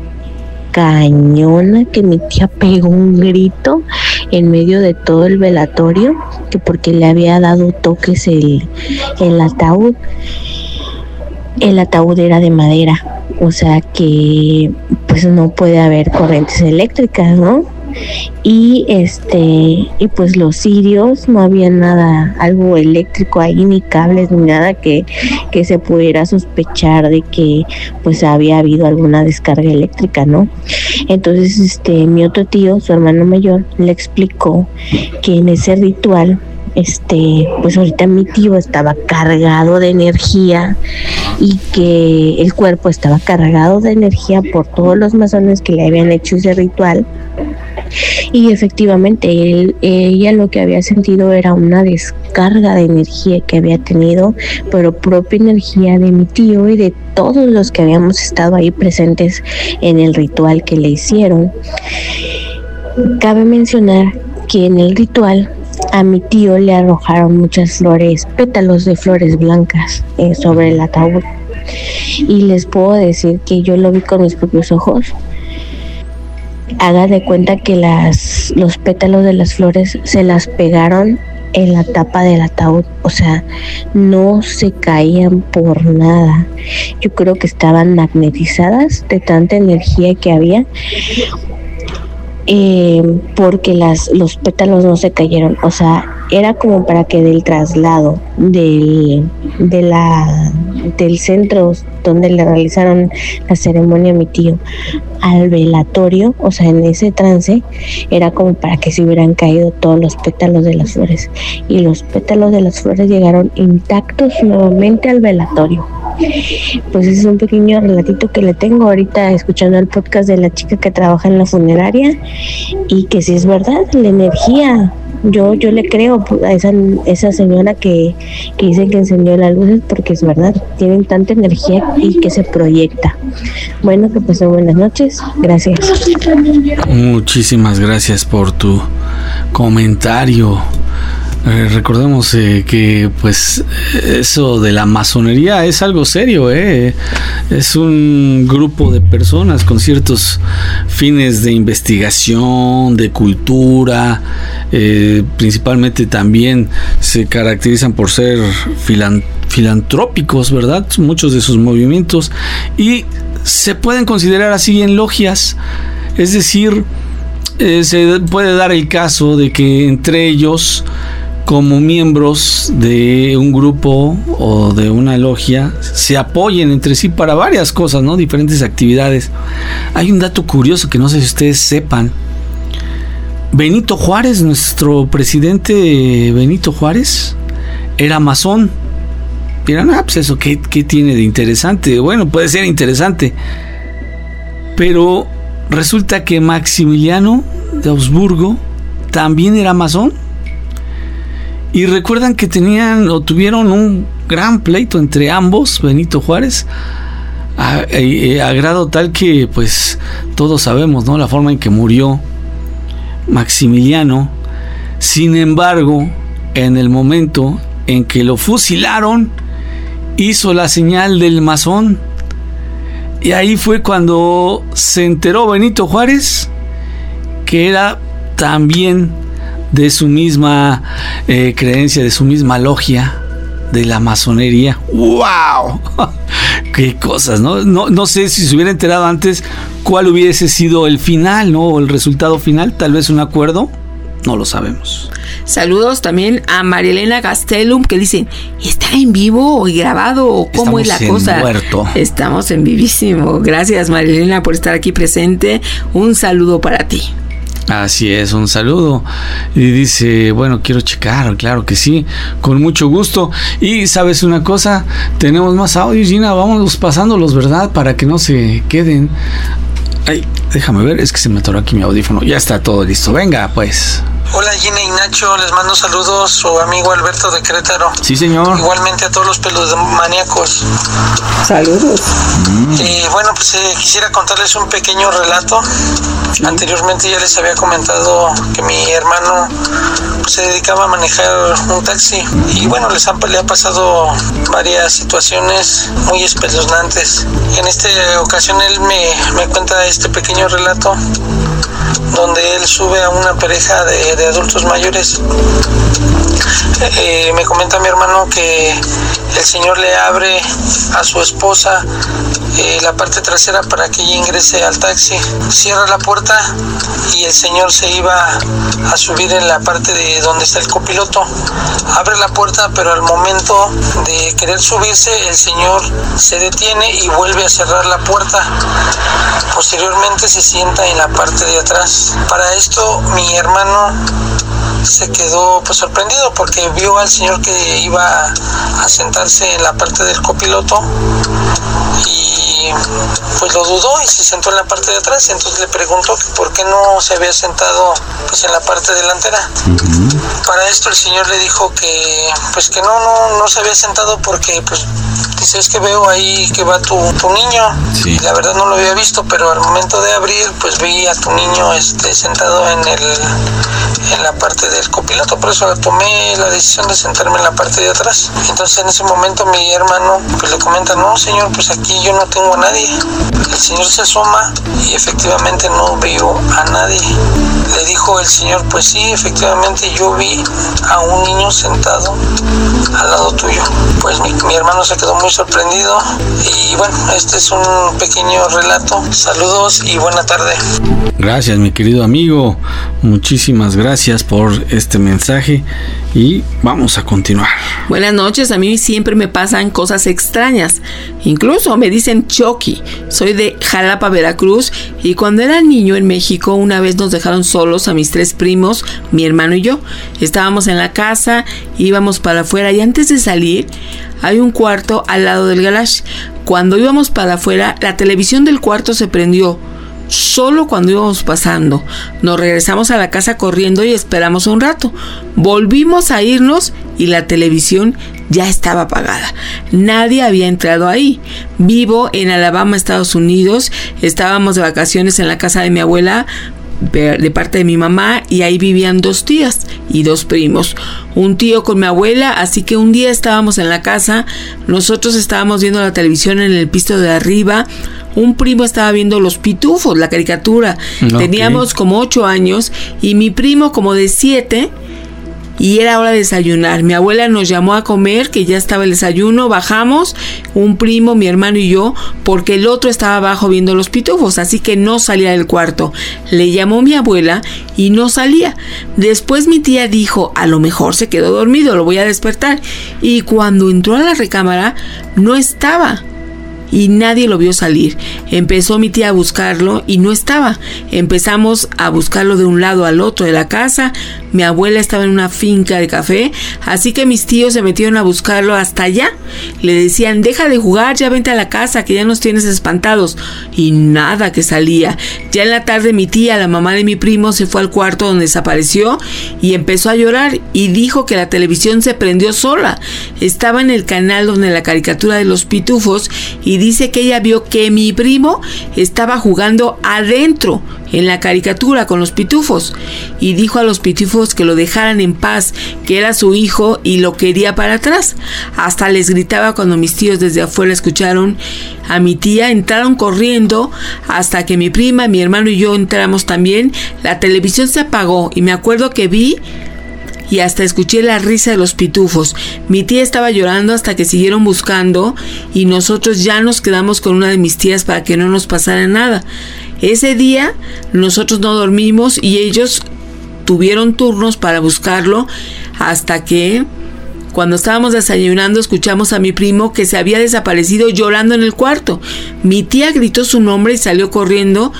cañona, que mi tía pegó un grito en medio de todo el velatorio, que porque le había dado toques el, el ataúd. El ataúd era de madera, o sea que pues no puede haber corrientes eléctricas, ¿no? Y este y pues los cirios, no había nada, algo eléctrico ahí, ni cables ni nada que, que se pudiera sospechar de que pues había habido alguna descarga eléctrica, ¿no? Entonces este mi otro tío, su hermano mayor, le explicó que en ese ritual este pues ahorita mi tío estaba cargado de energía y que el cuerpo estaba cargado de energía por todos los masones que le habían hecho ese ritual. Y efectivamente él, ella lo que había sentido era una descarga de energía que había tenido, pero propia energía de mi tío y de todos los que habíamos estado ahí presentes en el ritual que le hicieron. Cabe mencionar que en el ritual a mi tío le arrojaron muchas flores, pétalos de flores blancas eh, sobre el ataúd. Y les puedo decir que yo lo vi con mis propios ojos. Haga de cuenta que las los pétalos de las flores se las pegaron en la tapa del ataúd, o sea, no se caían por nada. Yo creo que estaban magnetizadas de tanta energía que había, eh, porque las los pétalos no se cayeron, o sea, era como para que del traslado del de la del centro donde le realizaron la ceremonia a mi tío al velatorio, o sea, en ese trance era como para que se hubieran caído todos los pétalos de las flores, y los pétalos de las flores llegaron intactos nuevamente al velatorio. Pues ese es un pequeño relatito que le tengo ahorita escuchando el podcast de la chica que trabaja en la funeraria, y que si es verdad, la energía, yo yo le creo a esa, esa señora que, que dice que encendió las luces, porque es verdad, tienen tanta energía y que se proyecta. Bueno, que pasen buenas noches, gracias. Muchísimas gracias por tu comentario. Eh, recordemos eh, que pues eso de la masonería es algo serio, eh. Es un grupo de personas con ciertos fines de investigación, de cultura, eh, principalmente también se caracterizan por ser filan- filantrópicos, ¿verdad? Muchos de sus movimientos, y se pueden considerar así en logias, es decir, eh, se puede dar el caso de que entre ellos, como miembros de un grupo o de una logia, se apoyen entre sí para varias cosas, ¿no? Diferentes actividades. Hay un dato curioso que no sé si ustedes sepan. Benito Juárez, nuestro presidente Benito Juárez, era masón. Dirán, ah, pues eso, ¿qué, qué tiene de interesante? Bueno, puede ser interesante, pero resulta que Maximiliano de Habsburgo también era masón. Y recuerdan que tenían o tuvieron un gran pleito entre ambos, Benito Juárez, a, a, a grado tal que pues todos sabemos, ¿no?, la forma en que murió Maximiliano. Sin embargo, en el momento en que lo fusilaron, hizo la señal del masón, y ahí fue cuando se enteró Benito Juárez que era también de su misma eh, creencia, de su misma logia, de la masonería. ¡Wow! ¡Qué cosas!, ¿no? No, no sé si se hubiera enterado antes cuál hubiese sido el final, ¿no? O el resultado final, tal vez un acuerdo, no lo sabemos. Saludos también a Marielena Gastelum, que dicen, ¿está en vivo y grabado o cómo Estamos es la cosa? Muerto. Estamos en vivísimo. Gracias, Marielena, por estar aquí presente. Un saludo para ti. Así es, un saludo. Y dice, bueno, quiero checar, claro que sí, con mucho gusto. Y sabes una cosa, tenemos más audios, Gina, vamos pasándolos, ¿verdad? Para que no se queden. Ay, déjame ver, es que se me atoró aquí mi audífono. Ya está todo listo, venga pues. Hola Gina y Nacho, les mando saludos, su amigo Alberto de Querétaro. Sí, señor. Igualmente a todos los peludomaníacos. Saludos. Mm. Eh, bueno, pues eh, quisiera contarles un pequeño relato. Mm. Anteriormente ya les había comentado que mi hermano pues, se dedicaba a manejar un taxi. Y bueno, les han, le ha pasado varias situaciones muy espeluznantes. En esta ocasión él me, me cuenta este pequeño relato donde él sube a una pareja de, de adultos mayores. Eh, me comenta mi hermano que el señor le abre a su esposa eh, la parte trasera para que ella ingrese al taxi. Cierra la puerta y el señor se iba a subir en la parte de donde está el copiloto. Abre la puerta, pero al momento de querer subirse, el señor se detiene y vuelve a cerrar la puerta. Posteriormente se sienta en la parte de atrás. Para esto mi hermano se quedó pues sorprendido porque vio al señor que iba a sentarse en la parte del copiloto y pues lo dudó y se sentó en la parte de atrás. Entonces le preguntó que por qué no se había sentado pues en la parte delantera. Uh-huh. Para esto el señor le dijo que pues que no no no se había sentado porque pues dice, es que veo ahí que va tu, tu niño. Sí. La verdad no lo había visto, pero al momento de abrir pues vi a tu niño este sentado en el en la parte del copiloto, por eso tomé la decisión de sentarme en la parte de atrás. Entonces en ese momento mi hermano pues le comenta, no señor, pues aquí yo no tengo a nadie. El señor se asoma y efectivamente no vio a nadie. Le dijo el señor, pues sí, efectivamente yo vi a un niño sentado al lado tuyo. Pues mi, mi hermano se quedó muy sorprendido y bueno, este es un pequeño relato. Saludos y buena tarde. Gracias, mi querido amigo, muchísimas gracias por este mensaje y vamos a continuar. Buenas noches, a mí siempre me pasan cosas extrañas, incluso me dicen Chucky. Soy de Jalapa, Veracruz, y cuando era niño en México una vez nos dejaron solos a mis tres primos, mi hermano y yo. Estábamos en la casa, íbamos para afuera y antes de salir hay un cuarto al lado del garage. Cuando íbamos para afuera, la televisión del cuarto se prendió solo cuando íbamos pasando. Nos regresamos a la casa corriendo y esperamos un rato. Volvimos a irnos y la televisión ya estaba apagada. Nadie había entrado ahí. Vivo en Alabama, Estados Unidos. Estábamos de vacaciones en la casa de mi abuela de parte de mi mamá y ahí vivían dos tías y dos primos, un tío con mi abuela, así que un día estábamos en la casa, nosotros estábamos viendo la televisión en el piso de arriba, un primo estaba viendo Los Pitufos, la caricatura, okay. Teníamos como ocho años y mi primo como de siete. Y era hora de desayunar. Mi abuela nos llamó a comer, que ya estaba el desayuno. Bajamos, un primo, mi hermano y yo, porque el otro estaba abajo viendo Los Pitufos, así que no salía del cuarto. Le llamó mi abuela y no salía. Después mi tía dijo, a lo mejor se quedó dormido, lo voy a despertar. Y cuando entró a la recámara, no estaba. Y nadie lo vio salir. Empezó mi tía a buscarlo y no estaba. Empezamos a buscarlo de un lado al otro de la casa. Mi abuela estaba en una finca de café, así que mis tíos se metieron a buscarlo hasta allá. Le decían, deja de jugar, ya vente a la casa, que ya nos tienes espantados. Y nada que salía. Ya en la tarde mi tía, la mamá de mi primo, se fue al cuarto donde desapareció y empezó a llorar y dijo que la televisión se prendió sola. Estaba en el canal donde la caricatura de Los Pitufos y dice que ella vio que mi primo estaba jugando adentro en la caricatura con los pitufos y dijo a los pitufos que lo dejaran en paz, que era su hijo y lo quería para atrás. Hasta les gritaba cuando mis tíos desde afuera escucharon a mi tía, entraron corriendo hasta que mi prima, mi hermano y yo entramos también. La televisión se apagó y me acuerdo que vi y hasta escuché la risa de los pitufos. Mi tía estaba llorando hasta que siguieron buscando y nosotros ya nos quedamos con una de mis tías para que no nos pasara nada. Ese día nosotros no dormimos y ellos tuvieron turnos para buscarlo hasta que cuando estábamos desayunando escuchamos a mi primo que se había desaparecido llorando en el cuarto. Mi tía gritó su nombre y salió corriendo.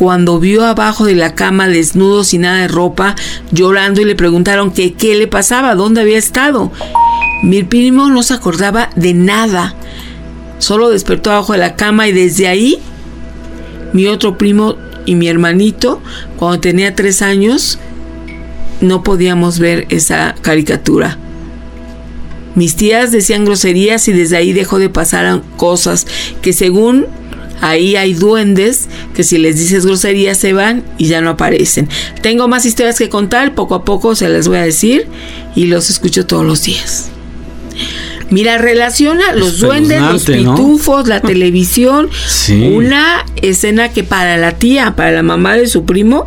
cuando vio abajo de la cama desnudo sin nada de ropa, llorando, y le preguntaron que qué le pasaba, dónde había estado. Mi primo no se acordaba de nada, solo despertó abajo de la cama, y desde ahí mi otro primo y mi hermanito, cuando tenía tres años, no podíamos ver esa caricatura. Mis tías decían groserías y desde ahí dejó de pasar cosas que según ahí hay duendes que si les dices groserías se van y ya no aparecen. Tengo más historias que contar, poco a poco se las voy a decir y los escucho todos los días. Mira, relaciona los duendes, los pitufos, ¿no? La televisión. Sí. Una escena que para la tía, para la mamá de su primo,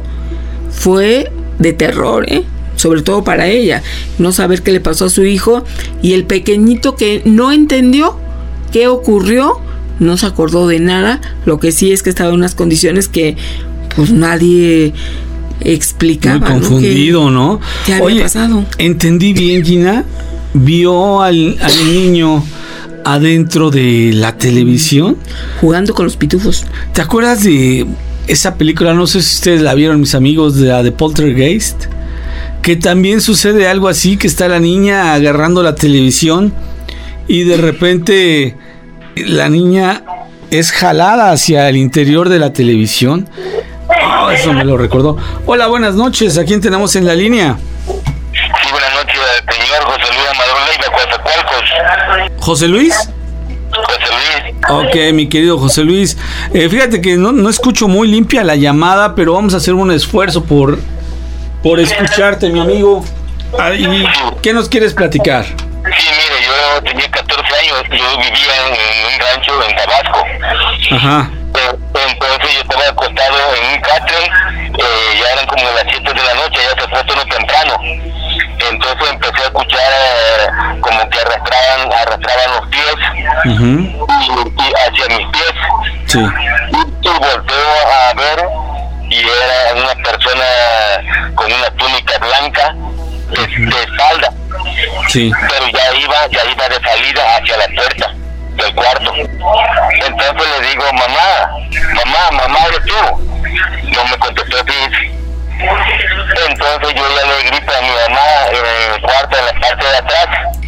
fue de terror, ¿eh? Sobre todo para ella, no saber qué le pasó a su hijo, y el pequeñito que no entendió qué ocurrió, no se acordó de nada. Lo que sí es que estaba en unas condiciones que pues nadie explicaba. Muy confundido, ¿no? ¿no? ¿Qué había Oye, pasado? ¿Entendí bien, Gina? ¿Vio al, al niño adentro de la televisión? Jugando con los pitufos. ¿Te acuerdas de esa película? No sé si ustedes la vieron, mis amigos, de la de Poltergeist. Que también sucede algo así, que está la niña agarrando la televisión y de repente la niña es jalada hacia el interior de la televisión. Oh, eso me lo recordó. Hola, buenas noches. ¿A quién tenemos en la línea? Sí, buenas noches, señor José Luis Amador Leiva, Coatzacoalcos. ¿José Luis? José Luis. Ok, mi querido José Luis. Eh, fíjate que no, no escucho muy limpia la llamada, pero vamos a hacer un esfuerzo por... por escucharte, mi amigo. ¿Y qué nos quieres platicar? Sí, mire, yo tenía catorce años, yo vivía en un rancho en Tabasco. Ajá. Entonces yo estaba acostado en un catre, eh, ya eran como las siete de la noche, ya se fue todo temprano. Entonces empecé a escuchar eh, como que arrastraban, arrastraban los pies, uh-huh. y, y hacia mis pies. Sí. Y, y volteo a ver, y era una persona con una túnica blanca de, de espalda. Sí. Pero ya iba, ya iba de salida hacia la puerta del cuarto. Entonces le digo, mamá, mamá, mamá, ¿eres tú? No me contestó así. Entonces yo ya le grito a mi mamá en el cuarto, en la parte de atrás.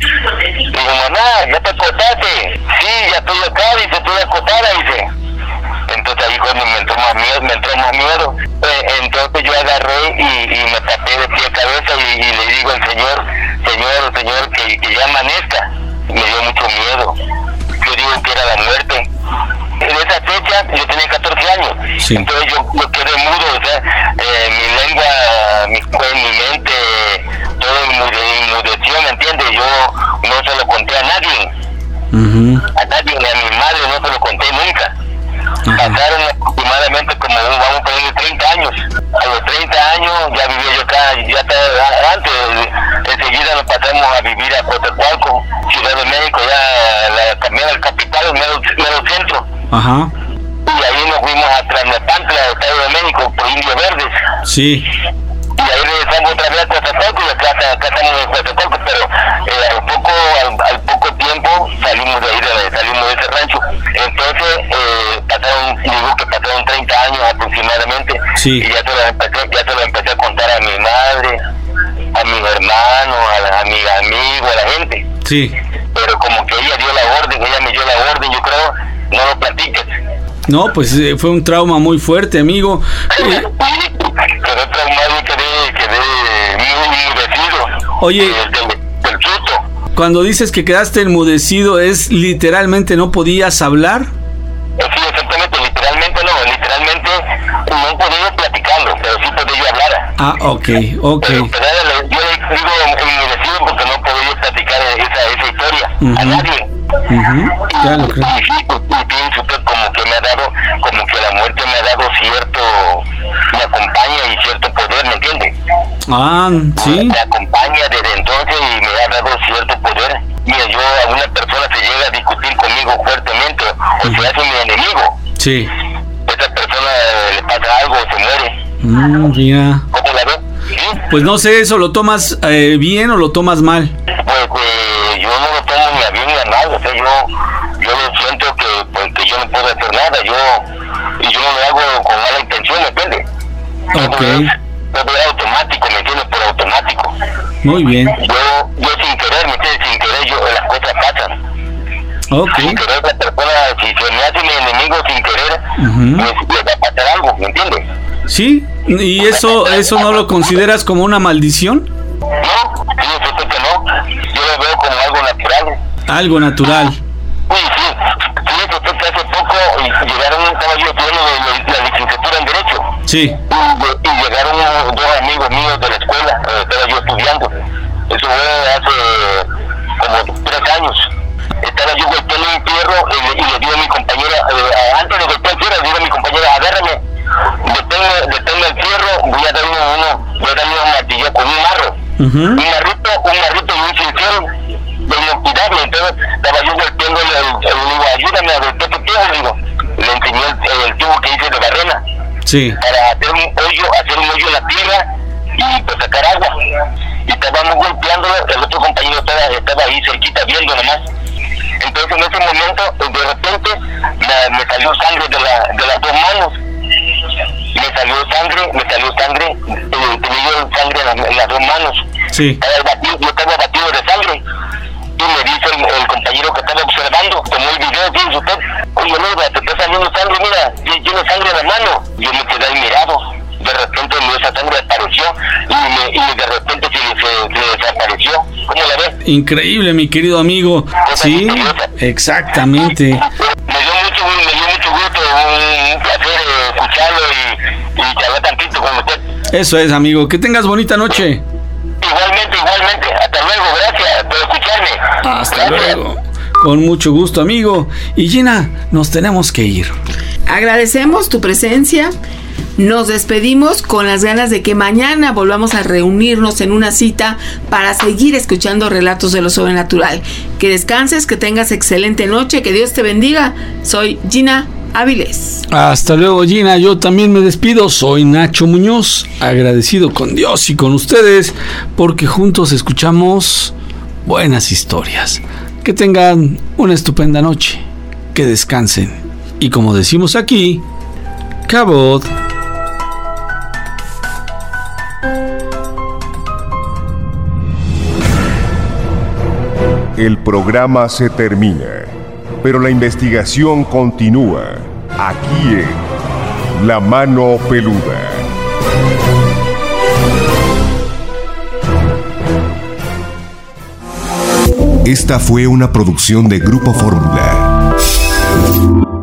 Digo, mamá, ¿ya te acostaste? Sí, ya estoy acá, dice, estoy acostada, dice. Entonces ahí cuando me entró más miedo, me entró más miedo. Eh, entonces yo agarré y, y me tapé de pie a cabeza y, y le digo al señor, señor, señor, que, que ya amanezca. Me dio mucho miedo. Yo digo que era la muerte. En esa fecha yo tenía catorce años. Sí. Entonces yo, yo quedé mudo, o sea, eh, mi lengua, mi, mi mente, todo inmudeció, ¿me entiendes? Yo no se lo conté a nadie. Uh-huh. A nadie, ni a mi madre no se lo conté nunca. Ajá. Pasaron aproximadamente como, vamos a poner, treinta años. A los treinta años ya vivía yo acá, ya estaba, antes, enseguida nos pasamos a vivir a Coatzacoalcos, Ciudad de México, ya la, también el capital, el mero, mero centro. Ajá. Y ahí nos fuimos a Tlalnepantla, Estado de México, por Indios Verdes. Sí. Y ahí regresamos otra vez a Coatzacoalcos y acá, acá estamos en Coatzacoalcos, pero eh, al poco al, al poco tiempo salimos de ahí, de, salimos de ese rancho. Entonces, eh, pasaron, digo que pasaron treinta años aproximadamente. Sí. Y ya se, lo empecé, ya se lo empecé a contar a mi madre, a mis hermanos, a, a mis amigos, a la gente. Sí. Pero como que ella dio la orden, ella me dio la orden, yo creo, no lo platiques. No, pues eh, fue un trauma muy fuerte, amigo. Eh, quedé traumado y quedé, quedé muy enmudecido. Oye, eh, del, del susto. Cuando dices que quedaste enmudecido, ¿es literalmente no podías hablar? Sí, exactamente, literalmente no, literalmente no podía platicarlo, pero sí podía yo hablar. Ah, ok, ok. Pero, pero yo le digo enmudecido porque no podía platicar esa, esa historia uh-huh. a nadie. Uh-huh. Ya lo creo. Y, y, y pienso que como que me ha dado, como que la muerte me ha dado cierto, me acompaña y cierto poder, ¿me entiendes? Ah, sí. Me acompaña desde entonces y me ha dado cierto poder. Mira, yo a una persona se llega a discutir conmigo fuertemente o uh-huh. se hace mi enemigo. Sí. Esa persona le pasa algo o se muere. Mm, ya. ¿Cómo la ves? ¿Sí? Pues no sé, ¿eso lo tomas eh, bien o lo tomas mal? Pues, pues yo no lo tomo ni a bien ni a mal, o sea, yo, yo lo siento que, pues, que yo no puedo hacer nada, yo, y yo no lo hago con mala intención, ¿me entiendes? Ok. Todo es automático, ¿me entiendes? Por automático. Muy bien. Yo, yo sin querer, ¿me entiendes? Sin querer, yo, las cosas pasan. Ok. Sin querer, la persona, si se me hace mi enemigo sin querer, Uh-huh. pues, le va a pasar algo, ¿me entiendes? Sí, ¿y eso eso no lo consideras como una maldición? No, fíjate que no. Yo lo veo como algo natural. Algo natural. Sí, sí. Fíjate usted que hace poco llegaron, estaba yo estudiando la, la licenciatura en Derecho. Sí. Y, y llegaron unos, dos amigos míos de la escuela, eh, estaba yo estudiando. Eso fue hace como tres años. Estaba yo golpeando un fierro y le, y le digo a mi compañera, eh, antes de golpear el fierro, le digo a mi compañera, agárrame, deténme, deténme el fierro, voy a darle uno, voy a darle un martillo con un marro. Uh-huh. Un marrito, un marrito y un cincel de inocularme. Entonces estaba yo golpeando el, el, el, le digo, ayúdame a golpear tu tubo, le digo. Le enseñé el, el tubo que hice de barrena. Sí. Para hacer un hoyo, hacer un hoyo en la tierra y pues sacar agua. Y estábamos golpeándolo, el otro compañero estaba, estaba ahí cerquita viendo nomás. Entonces en ese momento, de repente, me, me salió sangre de, la, de las dos manos. Me salió sangre, me salió sangre, eh, tenía sangre en, la, en las dos manos. Sí. Estaba batido, yo estaba batido de sangre. Y me dice el, el compañero que estaba observando, tomó el video, dice usted, oye, Neiva, te está saliendo sangre, mira, tiene sangre en la mano. Yo me quedé ahí mirado. De repente esa sangre apareció y, me, y de repente se, se, se desapareció. ¿Cómo la ves? Increíble, mi querido amigo. Sí, exactamente. Me dio mucho, me dio mucho gusto, un, un placer eh, escucharlo y, y charlar tantito con usted. Eso es, amigo. Que tengas bonita noche. Igualmente, igualmente. Hasta luego, gracias por escucharme. Hasta Gracias. luego. Con mucho gusto, amigo. Y Gina, nos tenemos que ir. Agradecemos tu presencia. Nos despedimos con las ganas de que mañana volvamos a reunirnos en una cita para seguir escuchando relatos de lo sobrenatural. Que descanses, que tengas excelente noche, que Dios te bendiga. Soy Gina Áviles. Hasta luego, Gina. Yo también me despido. Soy Nacho Muñoz, agradecido con Dios y con ustedes porque juntos escuchamos buenas historias. Que tengan una estupenda noche, que descansen y, como decimos aquí, Cabot. El programa se termina, pero la investigación continúa aquí en La Mano Peluda. Esta fue una producción de Grupo Fórmula.